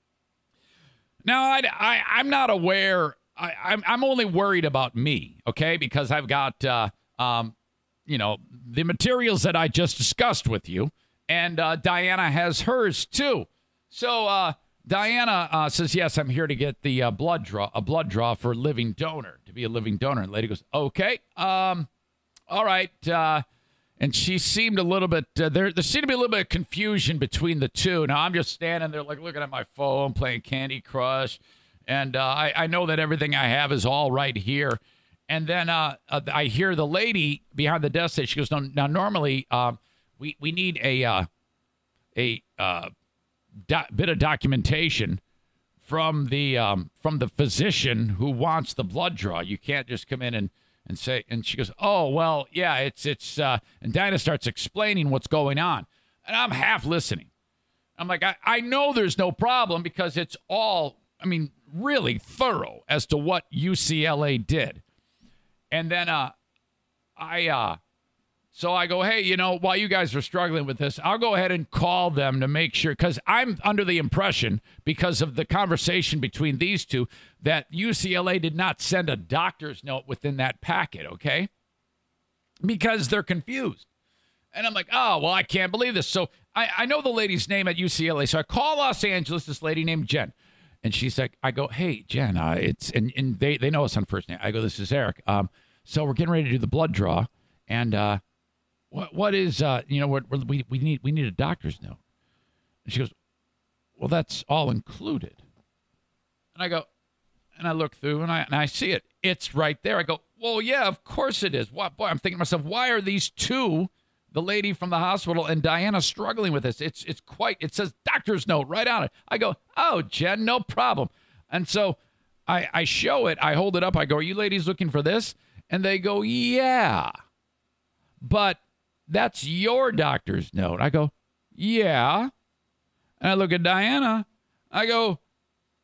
Now, I'm not aware. I'm only worried about me, okay? Because I've got, the materials that I just discussed with you. And Diana has hers, too. So Diana says, yes, I'm here to get the a blood draw for living donor, to be a living donor. And the lady goes, okay, all right. And she seemed a little bit, there seemed to be a little bit of confusion between the two. Now, I'm just standing there like looking at my phone, playing Candy Crush. And I know that everything I have is all right here. And then I hear the lady behind the desk say, she goes, now normally we need a bit of documentation from the physician who wants the blood draw. You can't just come in and say, and she goes, oh, well, yeah, it's and Dinah starts explaining what's going on. And I'm half listening. I'm like, I know there's no problem because it's all, really thorough as to what UCLA did. And then so I go, hey, while you guys are struggling with this, I'll go ahead and call them to make sure, because I'm under the impression, because of the conversation between these two, that UCLA did not send a doctor's note within that packet, okay? Because they're confused. And I'm like, oh, well, I can't believe this. So I know the lady's name at UCLA. So I call Los Angeles, this lady named Jen. And she's like, I go, hey, Jen, it's, and they know us on first name. I go, this is Eric. So we're getting ready to do the blood draw. And, what is, we need a doctor's note. And she goes, well, that's all included. And I go, and I look through and I see it. It's right there. I go, well, yeah, of course it is. Boy, I'm thinking to myself, why are these two, the lady from the hospital and Diana, struggling with this? It says doctor's note right on it. I go, oh, Jen, no problem. And so I show it. I hold it up. I go, are you ladies looking for this? And they go, yeah. But that's your doctor's note. I go, yeah. And I look at Diana. I go,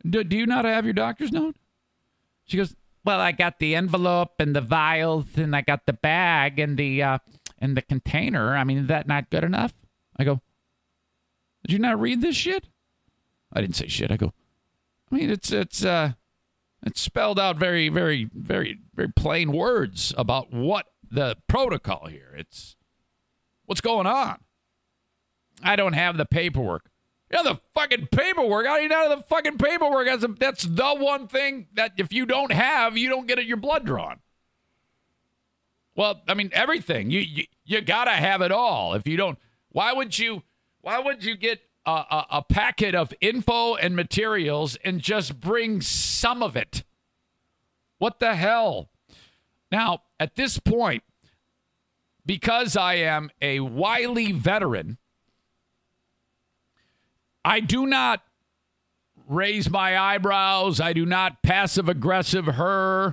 do you not have your doctor's note? She goes, well, I got the envelope and the vials, and I got the bag and the container. I mean, is that not good enough? I go, did you not read this shit? I didn't say shit. I go, I mean, it's spelled out very, very, very, very plain words about what the protocol here. It's what's going on. I don't have the paperwork. You know, the fucking paperwork. How do you not have the fucking paperwork? That's the one thing that if you don't have, you don't get your blood drawn. Well, I mean, everything. You gotta have it all. If you don't, why would you get a packet of info and materials and just bring some of it? What the hell? Now, at this point, because I am a wily veteran, I do not raise my eyebrows. I do not passive-aggressive her.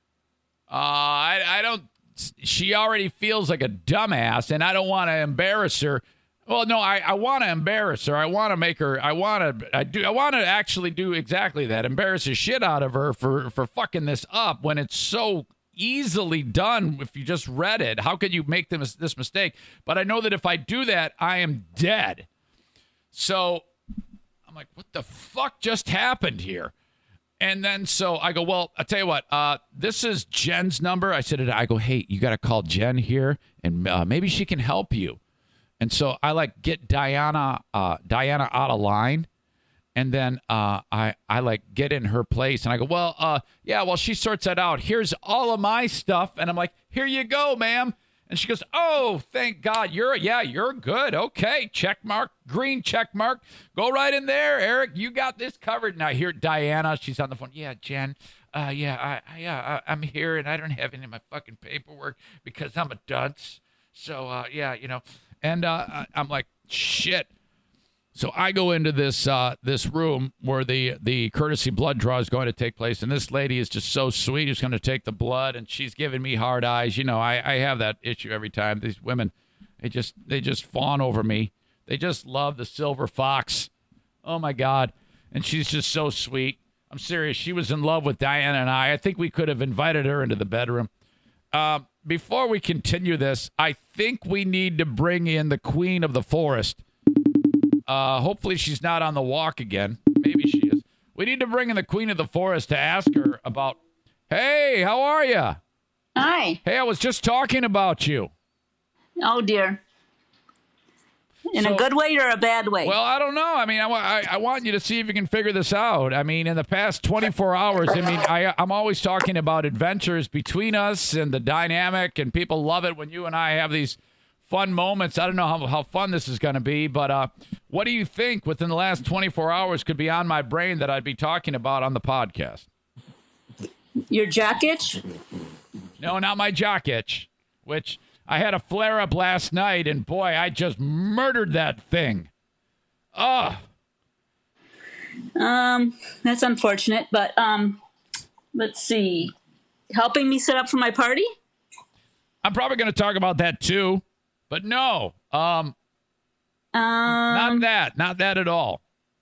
I don't. She already feels like a dumbass, and I don't want to embarrass her. Well, no, I want to embarrass her. I want to make her. I want to actually do exactly that. Embarrass the shit out of her for fucking this up when it's so easily done. If you just read it, how could you make this mistake? But I know that if I do that, I am dead. So I'm like, what the fuck just happened here? And then so I go, well, I'll tell you what, this is Jen's number. I go, hey, you got to call Jen here, and maybe she can help you. And so I get Diana out of line, and then I get in her place, and I go, well, yeah, while she sorts that out, here's all of my stuff, and I'm like, here you go, ma'am. And she goes, oh, thank God, you're good. Okay, check mark, green check mark. Go right in there, Eric. You got this covered. And I hear Diana. She's on the phone. Yeah, Jen. I'm here, and I don't have any of my fucking paperwork because I'm a dunce. So, yeah, you know. And I'm like, shit. So I go into this room where the courtesy blood draw is going to take place, and this lady is just so sweet. She's going to take the blood, and she's giving me hard eyes. You know, I have that issue every time. These women, they just fawn over me. They just love the silver fox. Oh my God! And she's just so sweet. I'm serious. She was in love with Diana and I. I think we could have invited her into the bedroom. Before we continue this, I think we need to bring in the queen of the forest. Hopefully she's not on the walk again. Maybe she is. We need to bring in the queen of the forest to ask her about, hey, how are you? Hi. Hey, I was just talking about you. Oh, dear. In a good way or a bad way? Well, I don't know. I mean, I want you to see if you can figure this out. I mean, in the past 24 hours, I mean, I'm always talking about adventures between us and the dynamic, and people love it when you and I have these fun moments. I don't know how fun this is going to be, but what do you think within the last 24 hours could be on my brain that I'd be talking about on the podcast? Your jock itch? No, not my jock itch, which I had a flare-up last night, and boy, I just murdered that thing. Ugh. That's unfortunate, but let's see. Helping me set up for my party? I'm probably going to talk about that too. But no, not that at all.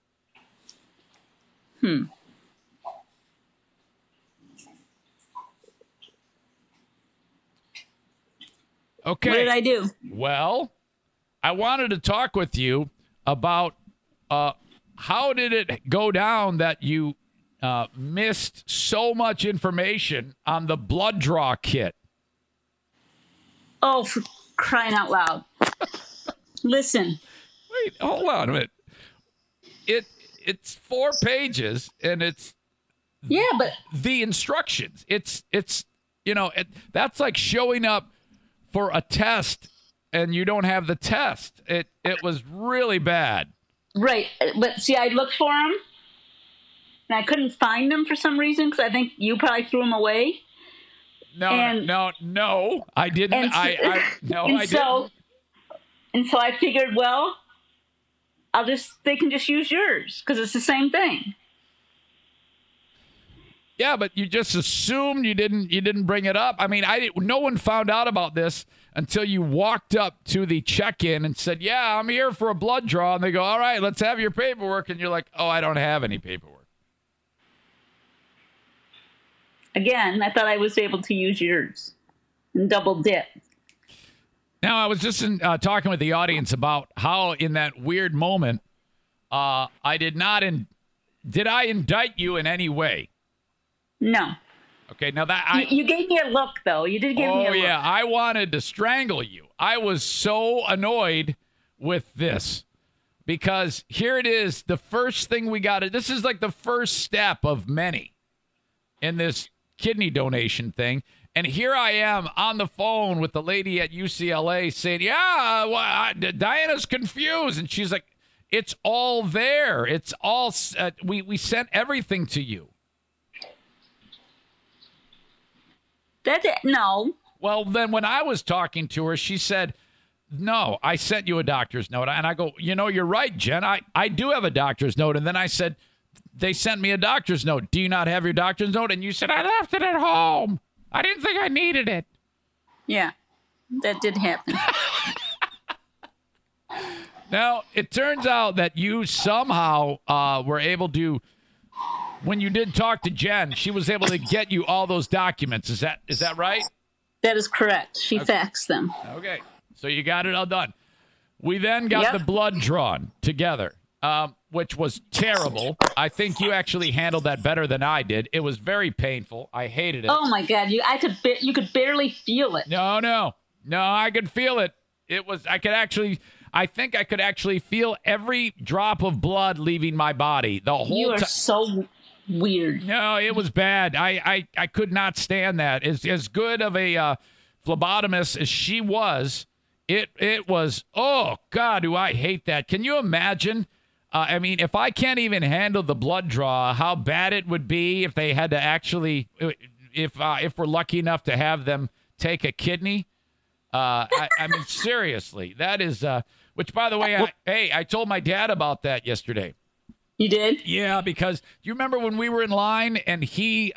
Okay. What did I do? Well, I wanted to talk with you about how did it go down that you missed so much information on the blood draw kit? Oh, for crying out loud. Listen. Wait, hold on a minute. It's 4 pages, and it's but the instructions. It's that's like showing up for a test and you don't have the test. It was really bad. Right, but see, I looked for them, and I couldn't find them for some reason because I think you probably threw them away. No, I didn't. I didn't. And so I figured, well, they can just use yours because it's the same thing. Yeah, but you just assumed you didn't bring it up. I mean, no one found out about this until you walked up to the check-in and said, "Yeah, I'm here for a blood draw." And they go, "All right, let's have your paperwork." And you're like, "Oh, I don't have any paperwork." again, I thought I was able to use yours and double dip. Now, I was just talking with the audience about how in that weird moment, I did not did I indict you in any way? No. Okay, now that you gave me a look, though. You did give me a look. Oh, yeah, I wanted to strangle you. I was so annoyed with this because here it is, the first thing we got. This is like the first step of many in this kidney donation thing. And here I am on the phone with the lady at UCLA saying, yeah, well, Diana's confused. And she's like, it's all there. It's all, we sent everything to you. No. Well, then when I was talking to her, she said, no, I sent you a doctor's note. And I go, you're right, Jen. I do have a doctor's note. And then I said, they sent me a doctor's note. Do you not have your doctor's note? And you said, I left it at home. I didn't think I needed it. Yeah, that did happen. Now, it turns out that you somehow were able to, when you did talk to Jen, she was able to get you all those documents. Is that right? That is correct. She faxed them. Okay, so you got it all done. We then got the blood drawn together, which was terrible. I think you actually handled that better than I did. It was very painful. I hated it. Oh my God, you could barely feel it. No, I could feel it. I think I could actually feel every drop of blood leaving my body. The whole You are so weird. No, it was bad. I could not stand that. As good of a phlebotomist as she was, it was, oh God, do I hate that. Can you imagine? I mean, if I can't even handle the blood draw, how bad it would be if they had to actually, if we're lucky enough to have them take a kidney. I mean, seriously, that is, which by the way, I told my dad about that yesterday. You did? Yeah, because do you remember when we were in line and he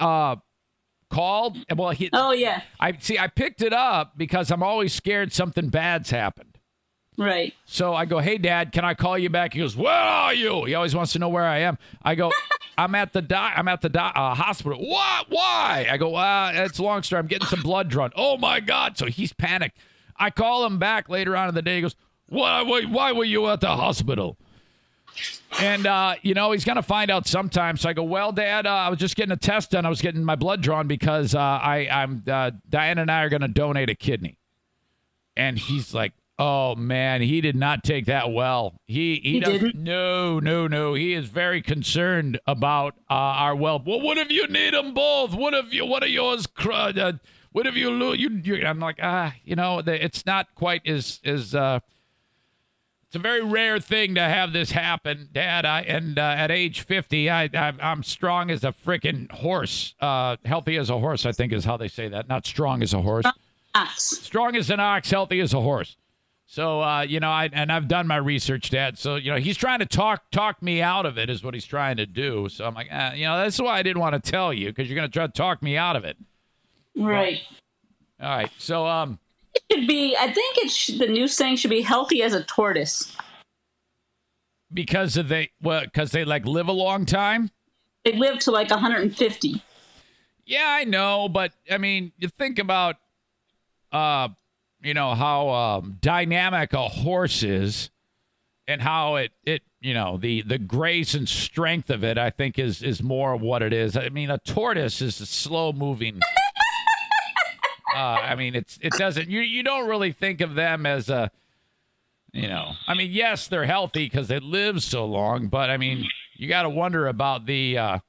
called? Well, oh yeah. I picked it up because I'm always scared something bad's happened. Right. So I go, hey, Dad, can I call you back? He goes, where are you? He always wants to know where I am. I go, I'm at the hospital. What? Why? I go, it's a long story. I'm getting some blood drawn. Oh, my God. So he's panicked. I call him back later on in the day. He goes, why were you at the hospital? And, he's going to find out sometime. So I go, well, Dad, I was just getting a test done. I was getting my blood drawn because Diana and I are going to donate a kidney. And he's like, oh, man, he did not take that well. He didn't? No. He is very concerned about our well. Well, what if you need them both? What are yours? What if you lose? I'm like, it's not quite as it's a very rare thing to have this happen, Dad. At age 50, I'm strong as a freaking horse. Healthy as a horse, I think is how they say that. Not strong as a horse. Ox. Strong as an ox, healthy as a horse. So, I've done my research, Dad. So, he's trying to talk me out of it is what he's trying to do. So I'm like, that's why I didn't want to tell you because you're going to try to talk me out of it. Right. All right. So, it should be, I think the new saying should be healthy as a tortoise. Because they like live a long time? They live to like 150. Yeah, I know. But I mean, you think about, how dynamic a horse is and how it the grace and strength of it, I think is more of what it is. I mean, a tortoise is a slow moving. I mean, it doesn't, you don't really think of them as a, I mean, yes, they're healthy because they live so long, but I mean, you got to wonder about the,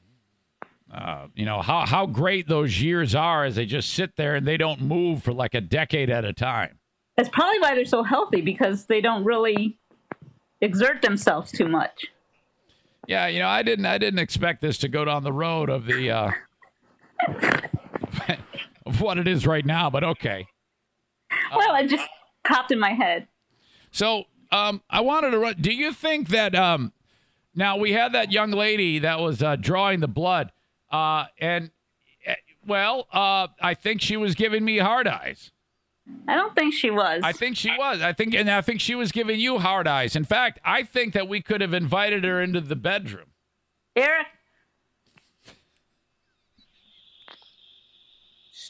how great those years are as they just sit there and they don't move for like a decade at a time. That's probably why they're so healthy, because they don't really exert themselves too much. Yeah, I didn't expect this to go down the road of the of what it is right now, but okay. Well, it just popped in my head. So, I wanted to run. Do you think that now we had that young lady that was drawing the blood, I think she was giving me hard eyes. I don't think she was. I think she was. I think she was giving you hard eyes. In fact, I think that we could have invited her into the bedroom. Eric.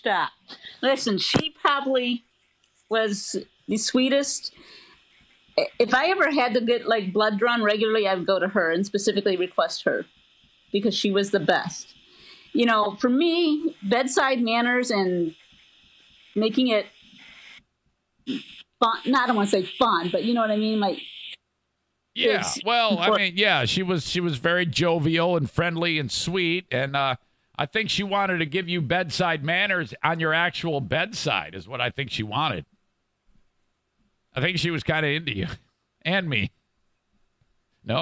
Stop. Listen, she probably was the sweetest. If I ever had to get like blood drawn regularly, I would go to her and specifically request her because she was the best. You know, for me, bedside manners and making it fun. I don't want to say fun, but you know what I mean? Like, yeah. Well, I mean, yeah, she was very jovial and friendly and sweet, and I think she wanted to give you bedside manners on your actual bedside is what I think she wanted. I think she was kind of into you and me. No?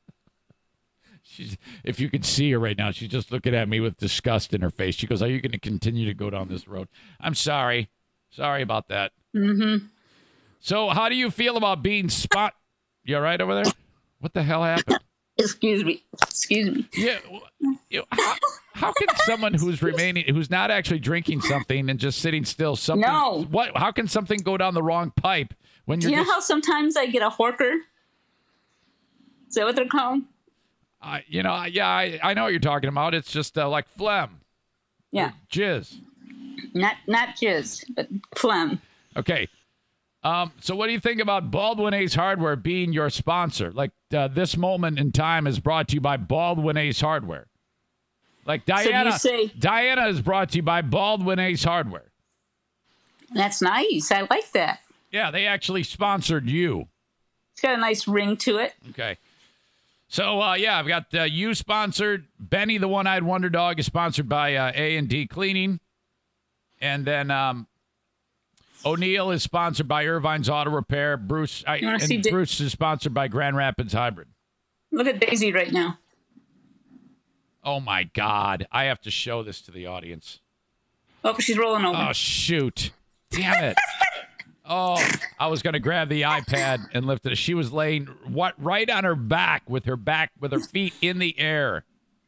If you could see her right now, she's just looking at me with disgust in her face. She goes, are you going to continue to go down this road? I'm sorry. Sorry about that. Mm-hmm. So how do you feel about being spot? You all right over there? What the hell happened? Excuse me. Yeah. How can someone who's not actually drinking something and just sitting still, No. How can something go down the wrong pipe when you're Do you know how sometimes I get a horker? Is that what they're called? I know what you're talking about. It's just like phlegm. Yeah. Jizz. Not jizz, but phlegm. Okay. So what do you think about Baldwin Ace Hardware being your sponsor? Like this moment in time is brought to you by Baldwin Ace Hardware. Like Diana, Diana is brought to you by Baldwin Ace Hardware. That's nice. I like that. Yeah, they actually sponsored you. It's got a nice ring to it. Okay. So, I've got you sponsored. Benny, the One-Eyed Wonder Dog, is sponsored by A&D Cleaning. And then O'Neill is sponsored by Irvine's Auto Repair. Bruce is sponsored by Grand Rapids Hybrid. Look at Daisy right now. Oh, my God. I have to show this to the audience. Oh, she's rolling over. Oh, shoot. Damn it. Oh, I was going to grab the iPad and lift it. She was laying right on her back with her feet in the air.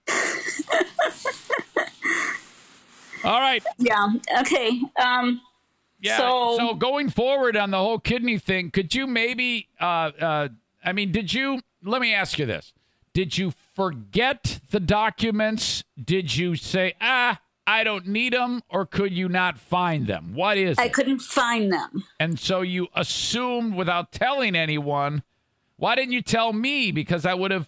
All right. Yeah. Okay. Yeah. So going forward on the whole kidney thing, could you maybe, let me ask you this. Did you forget the documents? Did you say, I don't need them, or could you not find them? What is it? I couldn't find them. And so you assumed without telling anyone. Why didn't you tell me? Because I would have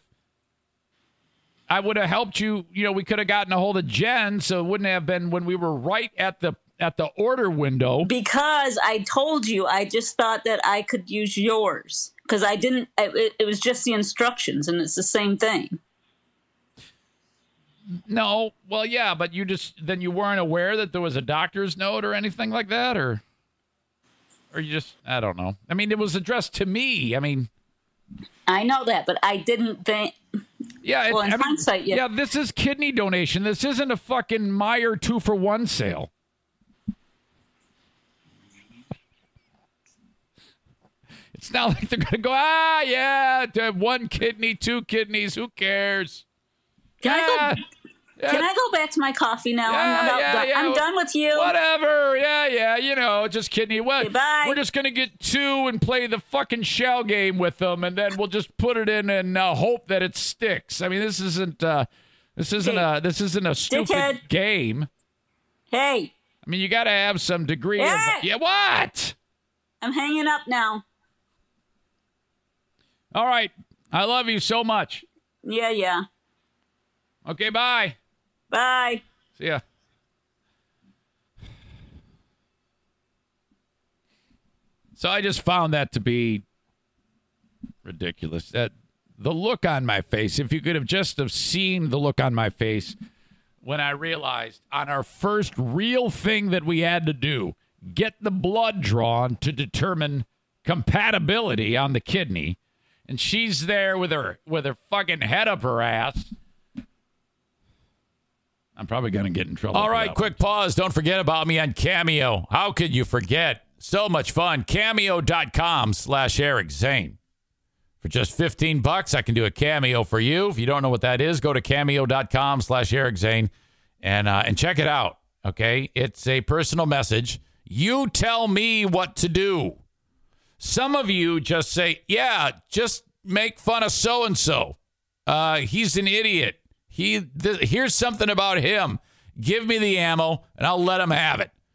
helped you. You know, we could have gotten a hold of Jen, so it wouldn't have been when we were right at the order window. Because I told you, I just thought that I could use yours. Because I didn't, it was just the instructions, and it's the same thing. No, well, yeah, but you weren't aware that there was a doctor's note or anything like that, or you just, I don't know. I mean, it was addressed to me. I mean, I know that, but I didn't think. Yeah, well, in hindsight, yeah. Yeah, this is kidney donation. This isn't a fucking Meijer 2-for-1 sale. It's not like they're gonna go, one kidney, 2 kidneys, who cares? Can I go back to my coffee now? I'm done with you. Whatever. Yeah. Just kidney. Okay, bye. We're just going to get 2 and play the fucking shell game with them, and then we'll just put it in and hope that it sticks. I mean, this isn't a stupid Dickhead. game. Hey. I mean, you got to have some degree of... Yeah, what? I'm hanging up now. All right. I love you so much. Yeah. Okay, bye. Bye. See ya. So I just found that to be ridiculous. That the look on my face, if you could have seen the look on my face when I realized on our first real thing that we had to do, get the blood drawn to determine compatibility on the kidney, and she's there with her fucking head up her ass. I'm probably going to get in trouble. All right, quick pause. Don't forget about me on Cameo. How could you forget? So much fun. Cameo.com/Eric Zane. For just $15, I can do a cameo for you. If you don't know what that is, go to Cameo.com/Eric Zane and check it out. Okay? It's a personal message. You tell me what to do. Some of you just say, just make fun of so-and-so. He's an idiot. Here's something about him. Give me the ammo, and I'll let him have it.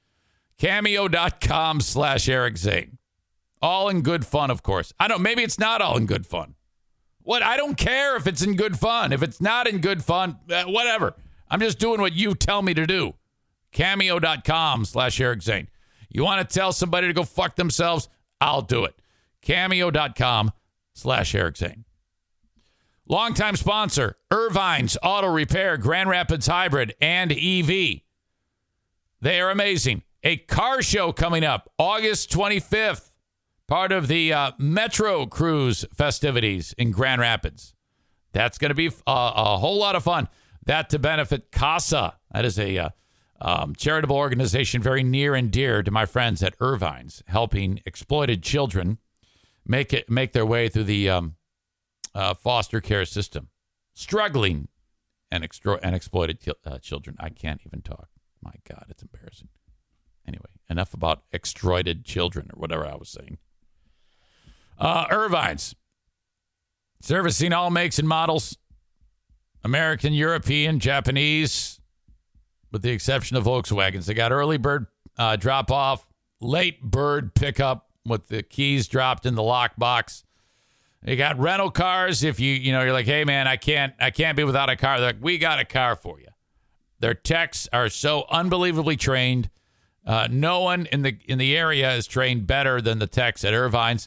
Cameo.com/Eric Zane. All in good fun, of course. Maybe it's not all in good fun. What? I don't care if it's in good fun. If it's not in good fun, whatever. I'm just doing what you tell me to do. Cameo.com/Eric Zane. You want to tell somebody to go fuck themselves? I'll do it. Cameo.com/Eric Zane. Longtime sponsor, Irvine's Auto Repair, Grand Rapids Hybrid and EV. They are amazing. A car show coming up August 25th. Part of the Metro Cruise festivities in Grand Rapids. That's going to be a whole lot of fun. That to benefit CASA. That is a charitable organization very near and dear to my friends at Irvine's, helping exploited children make their way through the foster care system. Struggling and exploited children. I can't even talk. My God, it's embarrassing. Anyway, enough about exploited children or whatever I was saying. Irvine's, servicing all makes and models, American, European, Japanese, with the exception of Volkswagens. They got early bird drop off, late bird pickup with the keys dropped in the lockbox. They got rental cars. If you're like, hey man, I can't be without a car. They're like, we got a car for you. Their techs are so unbelievably trained. No one in the area is trained better than the techs at Irvine's.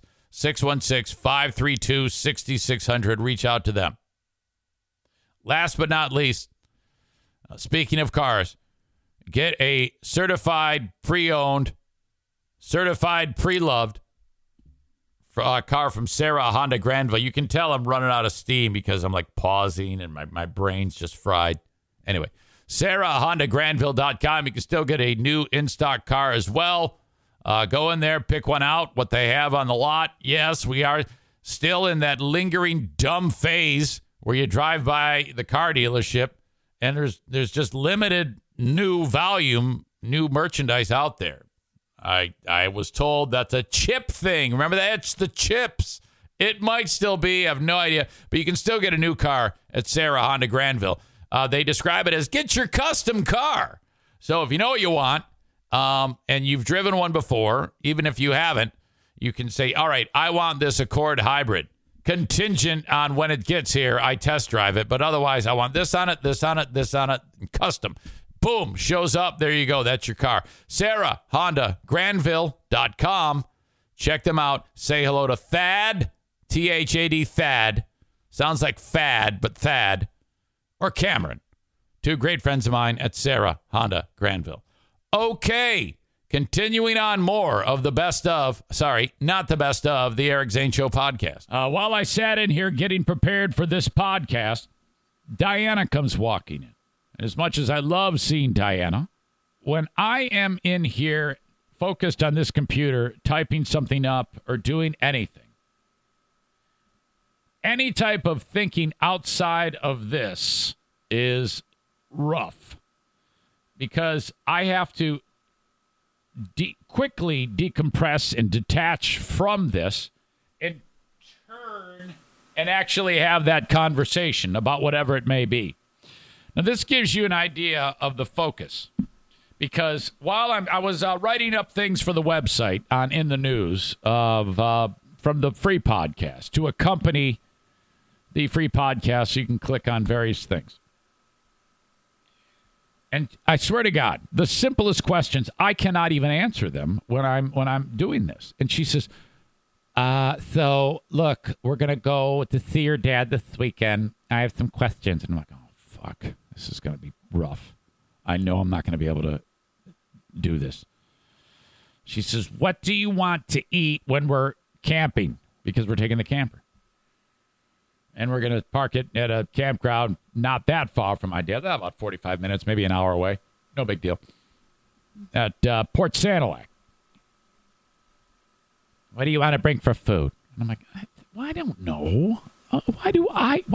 616-532-6600. Reach out to them. Last but not least, speaking of cars, get a certified pre-owned, certified pre-loved car from Sarah Honda Granville. You can tell I'm running out of steam because I'm like pausing and my brain's just fried. Anyway, SarahHondaGranville.com. You can still get a new in-stock car as well. Go in there, pick one out, what they have on the lot. Yes, we are still in that lingering dumb phase where you drive by the car dealership and there's just limited new volume, new merchandise out there. I was told that's a chip thing. Remember that? It's the chips. It might still be. I have no idea. But you can still get a new car at Sarah Honda Granville. They describe it as get your custom car. So if you know what you want, and you've driven one before, even if you haven't, you can say, all right, I want this Accord hybrid. Contingent on when it gets here, I test drive it. But otherwise, I want this on it, this on it, this on it, custom. Boom, shows up. There you go. That's your car. SarahHondaGranville.com. Check them out. Say hello to Thad, T-H-A-D, Thad. Sounds like fad, but Thad. Or Cameron. Two great friends of mine at Sarah Honda Granville. Okay, continuing on more of the best of, not the best of, the Eric Zane Show podcast. While I sat in here getting prepared for this podcast, Diana comes walking in. And as much as I love seeing Diana, when I am in here focused on this computer, typing something up or doing anything, any type of thinking outside of this is rough. Because I have to quickly decompress and detach from this and turn and actually have that conversation about whatever it may be. Now, this gives you an idea of the focus. Because while I was writing up things for the website on In the News from the free podcast to accompany the free podcast, so you can click on various things. And I swear to God, the simplest questions, I cannot even answer them when I'm doing this. And she says, so look, we're going to go to see your dad this weekend. I have some questions. And I'm like, oh, fuck, this is going to be rough. I know I'm not going to be able to do this. She says, what do you want to eat when we're camping? Because we're taking the camper. And we're going to park it at a campground not that far from my dad. About 45 minutes, maybe an hour away. No big deal. At Port Sanilac. What do you want to bring for food? And I'm like, I don't know. Why do I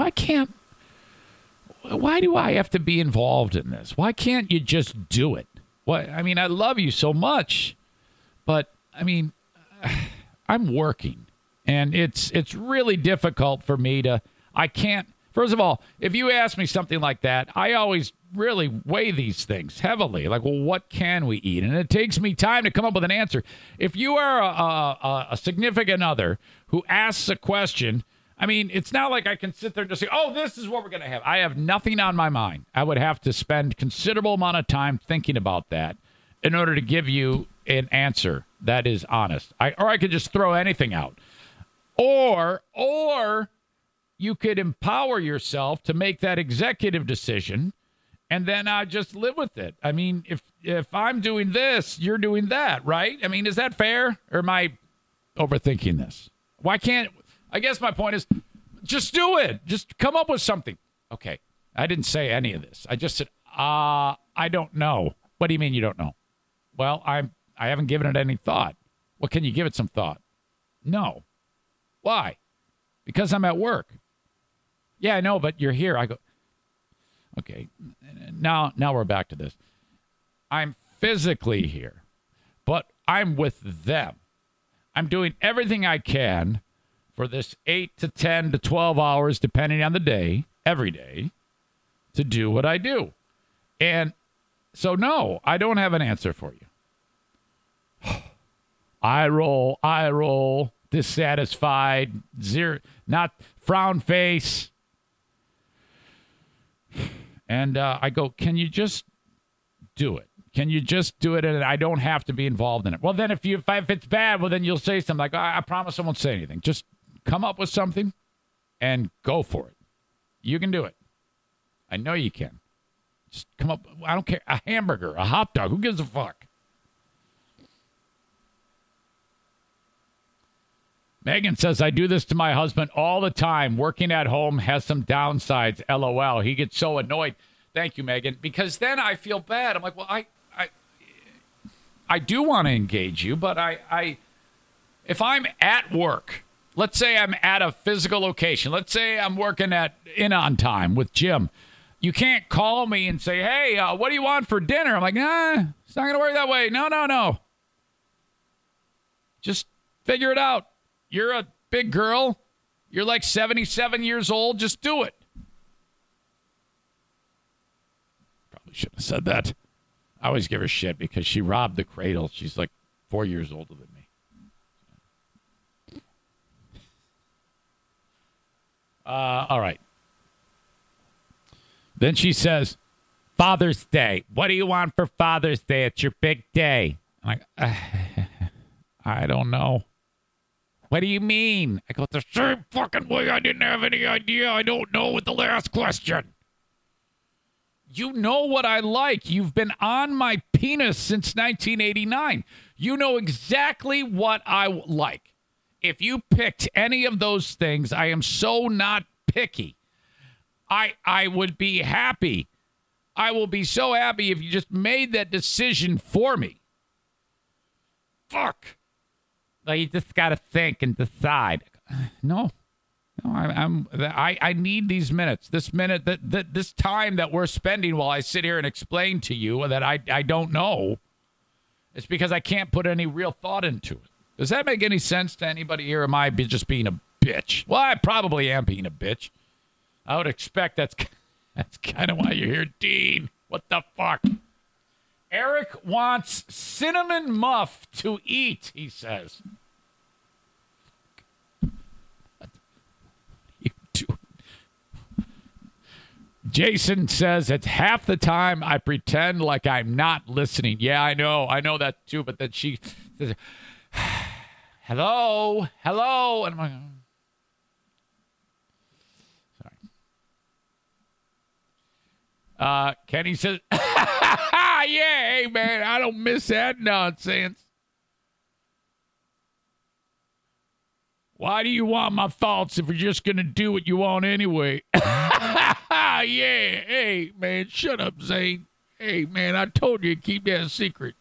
have to be involved in this? Why can't you just do it? I mean, I love you so much. But, I mean, I'm working. And it's really difficult for me to, I can't First of all, if you ask me something like that, I always really weigh these things heavily. Like, well, what can we eat? And it takes me time to come up with an answer. If you are a significant other who asks a question, I mean, it's not like I can sit there and just say, oh, this is what we're going to have. I have nothing on my mind. I would have to spend considerable amount of time thinking about that in order to give you an answer that is honest. Or I could just throw anything out. Or you could empower yourself to make that executive decision, and then just live with it. I mean, if I'm doing this, you're doing that, right? I mean, is that fair? Or am I overthinking this? Why can't... I guess my point is, just do it. Just come up with something. Okay, I didn't say any of this. I just said, I don't know. What do you mean you don't know? Well, I haven't given it any thought. Well, can you give it some thought? No. Why? Because I'm at work. Yeah, I know, but you're here. I go, okay, now we're back to this. I'm physically here, but I'm with them. I'm doing everything I can for this 8 to 10 to 12 hours, depending on the day, every day, to do what I do. And so, no, I don't have an answer for you. I roll, dissatisfied, zero, not frown face. And I go, can you just do it? Can you just do it? And I don't have to be involved in it. Well, then if it's bad, well, then you'll say something like, I promise I won't say anything. Just come up with something and go for it. You can do it. I know you can. Just come up. I don't care. A hamburger, a hot dog. Who gives a fuck? Megan says, I do this to my husband all the time. Working at home has some downsides. LOL. He gets so annoyed. Thank you, Megan. Because then I feel bad. I'm like, well, I do want to engage you, but if I'm at work, let's say I'm at a physical location. Let's say I'm working in on time with Jim. You can't call me and say, hey, what do you want for dinner? I'm like, nah, it's not going to work that way. No. Just figure it out. You're a big girl. You're like 77 years old. Just do it. Probably shouldn't have said that. I always give her shit because she robbed the cradle. She's like 4 years older than me. All right. Then she says, Father's Day. What do you want for Father's Day? It's your big day. I'm like, I don't know. What do you mean? I go, the same fucking way I didn't have any idea. I don't know with the last question. You know what I like. You've been on my penis since 1989. You know exactly what I like. If you picked any of those things, I am so not picky. I would be happy. I will be so happy if you just made that decision for me. Fuck. You just got to think and decide. No, I need these minutes. This minute, this time that we're spending while I sit here and explain to you that I don't know. It's because I can't put any real thought into it. Does that make any sense to anybody here? Or am I just being a bitch? Well, I probably am being a bitch. I would expect that's kind of why you're here, Dean. What the fuck? Eric wants cinnamon muff to eat, he says. What are you doing? Jason says, it's half the time I pretend like I'm not listening. Yeah, I know that too, but then she says, hello, and I'm like, sorry. Kenny says, yeah, hey, man, I don't miss that nonsense. Why do you want my thoughts if you're just going to do what you want anyway? Yeah, hey, man, shut up, Zane. Hey, man, I told you to keep that a secret.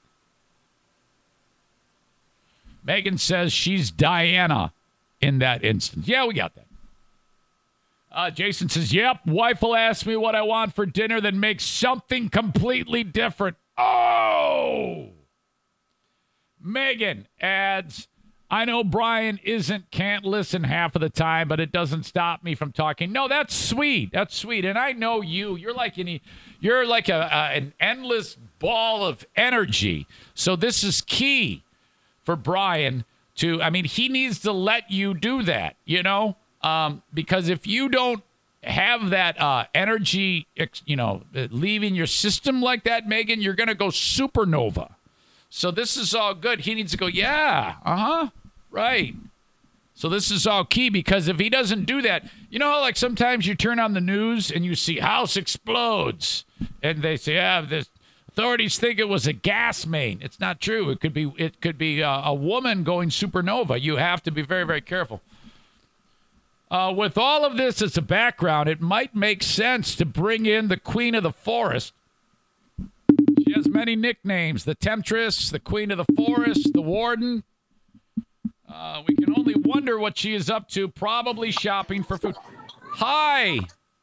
Megan says she's Diana in that instance. Yeah, we got that. Jason says, yep, wife will ask me what I want for dinner, then make something completely different. Oh! Megan adds, I know Brian can't listen half of the time, but it doesn't stop me from talking. No, that's sweet. That's sweet. And I know you. You're like an endless ball of energy. So this is key for Brian to. I mean, he needs to let you do that. Because if you don't have that energy, leaving your system like that, Megan, you're going to go supernova. So this is all good. He needs to go, yeah, right. So this is all key, because if he doesn't do that, how like sometimes you turn on the news and you see house explodes and they say, the authorities think it was a gas main. It's not true. It could be a woman going supernova. You have to be very, very careful. With all of this as a background, it might make sense to bring in the Queen of the Forest. She has many nicknames: the Temptress, the Queen of the Forest, the Warden. We can only wonder what she is up to, probably shopping for food. Hi.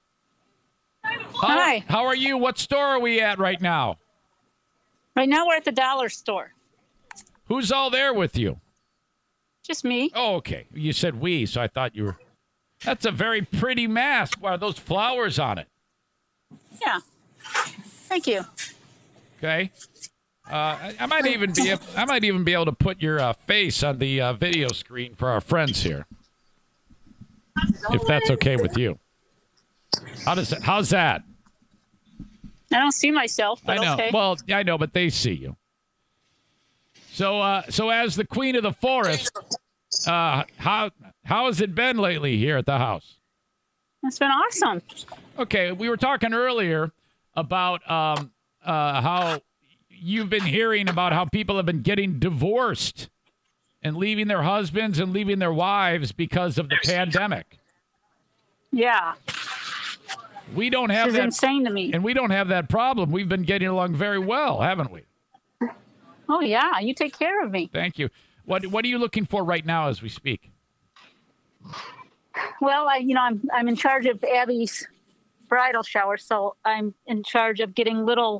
Hi. How are you? What store are we at right now? Right now we're at the dollar store. Who's all there with you? Just me. Oh, okay. You said we, so I thought you were... That's a very pretty mask. Why are those flowers on it? Yeah. Thank you. Okay. I might even be able to put your face on the video screen for our friends here, if that's okay with you. How's that? I don't see myself, but I know. okay. Well, I know, but they see you. So as the Queen of the Forest, how has it been lately here at the house? It's been awesome. Okay, we were talking earlier about how you've been hearing about how people have been getting divorced and leaving their husbands and leaving their wives because of the pandemic. Yeah. We don't have This is insane to me. And we don't have that problem. We've been getting along very well, haven't we? Oh, yeah. You take care of me. Thank you. What are you looking for right now as we speak? Well, I'm in charge of Abby's bridal shower, so I'm in charge of getting little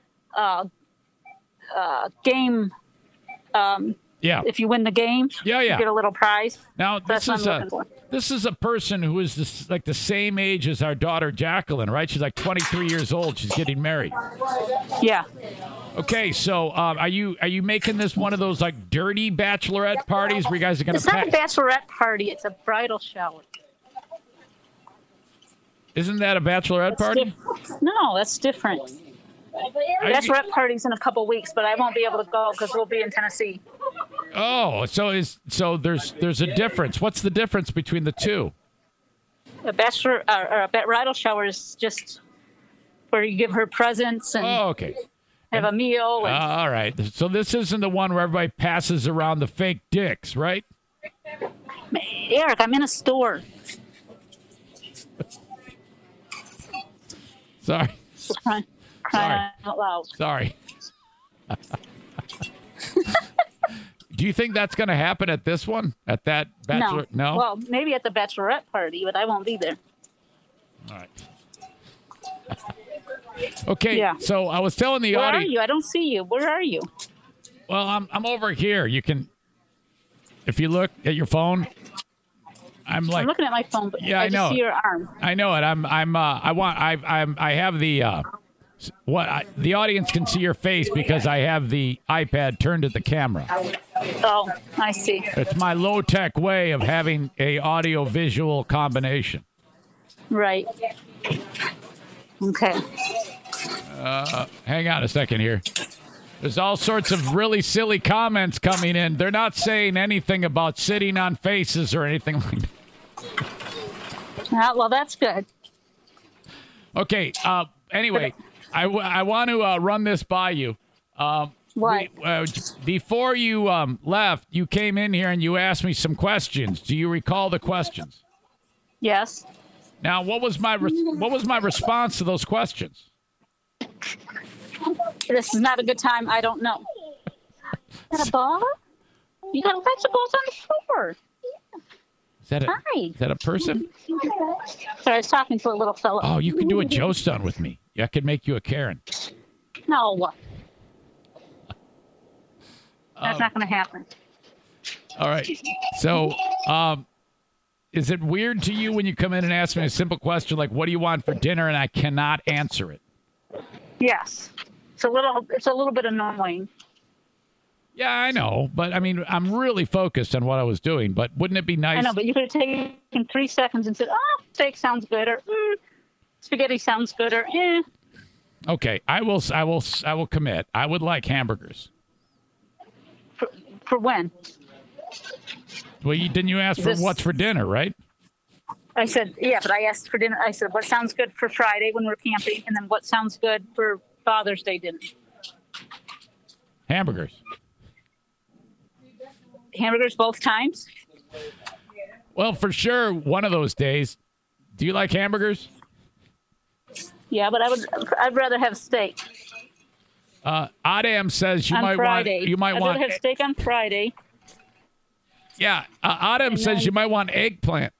game. If you win the game, you get a little prize. Now That's what I'm looking for. This is a person who is like the same age as our daughter Jacqueline, right? She's like 23 years old. She's getting married. Yeah. Okay, so are you making this one of those like dirty bachelorette parties where you guys are going to? It's not a bachelorette party. It's a bridal shower. Isn't that a bachorette party? No, that's different. Bachelorette party's in a couple weeks, but I won't be able to go because we'll be in Tennessee. Oh, so there's a difference. What's the difference between the two? A bachelor or a bridal shower is just where you give her presents and okay. have a meal. And, all right. So this isn't the one where everybody passes around the fake dicks, right? Eric, I'm in a store. Sorry. Crying out loud. Sorry. Do you think that's going to happen at this one? At that bachelor? No. Well, maybe at the bachelorette party, but I won't be there. All right. Okay. Yeah. So I was telling the audience. Where are you? I don't see you. Where are you? Well, I'm over here. You can, if you look at your phone. I'm looking at my phone, but yeah, I just see your arm. I know it. I have the the audience can see your face because I have the iPad turned at the camera. Oh, I see. It's my low-tech way of having a audio-visual combination. Right. Okay. Hang on a second here. There's all sorts of really silly comments coming in. They're not saying anything about sitting on faces or anything like that. Well, that's good. Okay. Anyway, I want to run this by you. What? Before you left, you came in here and you asked me some questions. Do you recall the questions? Yes. Now, what was my response to those questions? This is not a good time. I don't know. Is that a ball? You got vegetables on the floor. Is that a person? Sorry, I was talking to a little fellow. Oh, you can do a Joe stunt with me. I could make you a Karen. No. That's not going to happen. All right. So, is it weird to you when you come in and ask me a simple question like, what do you want for dinner? And I cannot answer it. Yes. It's a little bit annoying. Yeah, I know. But I mean, I'm really focused on what I was doing, but wouldn't it be nice? I know, but you could have taken 3 seconds and said, oh, steak sounds good, or spaghetti sounds good, or eh. Okay. I will commit. I would like hamburgers. For when? Well, didn't you ask for what's for dinner, right? I said, yeah, but I asked for dinner. I said, what sounds good for Friday when we're camping? And then what sounds good for Father's Day dinner? Hamburgers. Hamburgers both times? Well, for sure, one of those days. Do you like hamburgers? Yeah, but I'd rather have steak. Adam says you on might Friday. want. You might I'd want. rather have steak on Friday. Yeah, Adam says you might want eggplant.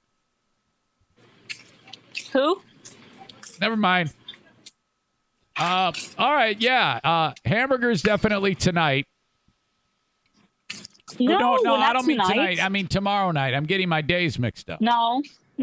Who? Never mind. All right, yeah. Hamburgers definitely tonight. No, I don't mean tonight. I mean tomorrow night. I'm getting my days mixed up. No.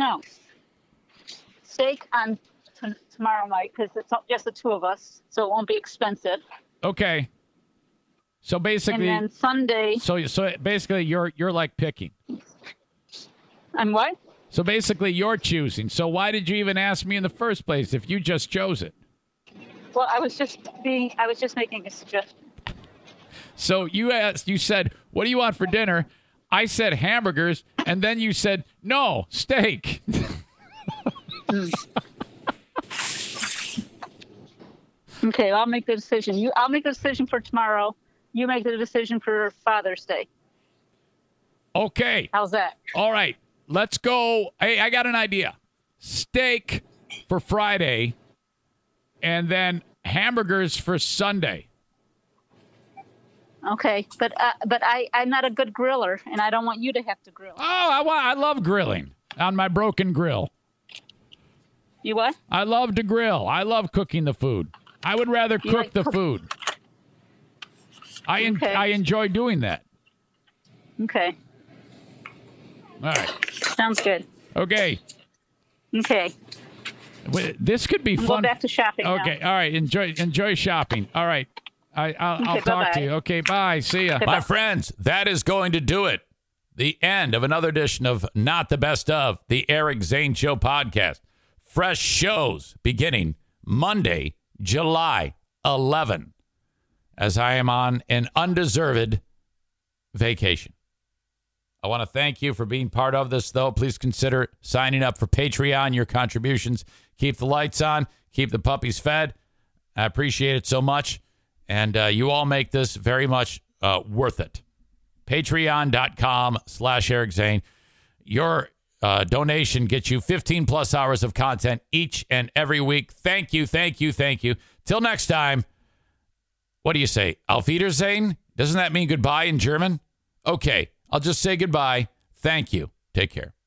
Steak on tomorrow night because it's just the two of us, so it won't be expensive. Okay. So basically, and then Sunday. So basically, you're like picking. I'm what? So basically, you're choosing. So why did you even ask me in the first place if you just chose it? Well, I was just making a suggestion. So you said, what do you want for dinner? I said hamburgers, and then you said, no, steak. Okay, I'll make the decision. I'll make the decision for tomorrow. You make the decision for Father's Day. Okay. How's that? All right. Let's go. Hey, I got an idea. Steak for Friday, and then hamburgers for Sunday. Okay, but I'm not a good griller, and I don't want you to have to grill. Oh, I love grilling on my broken grill. You what? I love to grill. I love cooking the food. I would rather cook the food. I enjoy doing that. Okay. All right. Sounds good. Okay. Okay. This could be fun. Go back to shopping. Okay. Now. All right. Enjoy shopping. All right. I'll talk to you. Okay. Bye. See ya. My friends, that is going to do it. The end of another edition of Not the Best of, the Eric Zane Show podcast. Fresh shows beginning Monday, July 11, as I am on an undeserved vacation. I want to thank you for being part of this, though. Please consider signing up for Patreon. Your contributions keep the lights on, keep the puppies fed. I appreciate it so much. And you all make this very much worth it. Patreon.com/Eric Zane. Your donation gets you 15 plus hours of content each and every week. Thank you, thank you, thank you. Till next time, what do you say? Auf Wiedersehen? Doesn't that mean goodbye in German? Okay, I'll just say goodbye. Thank you. Take care.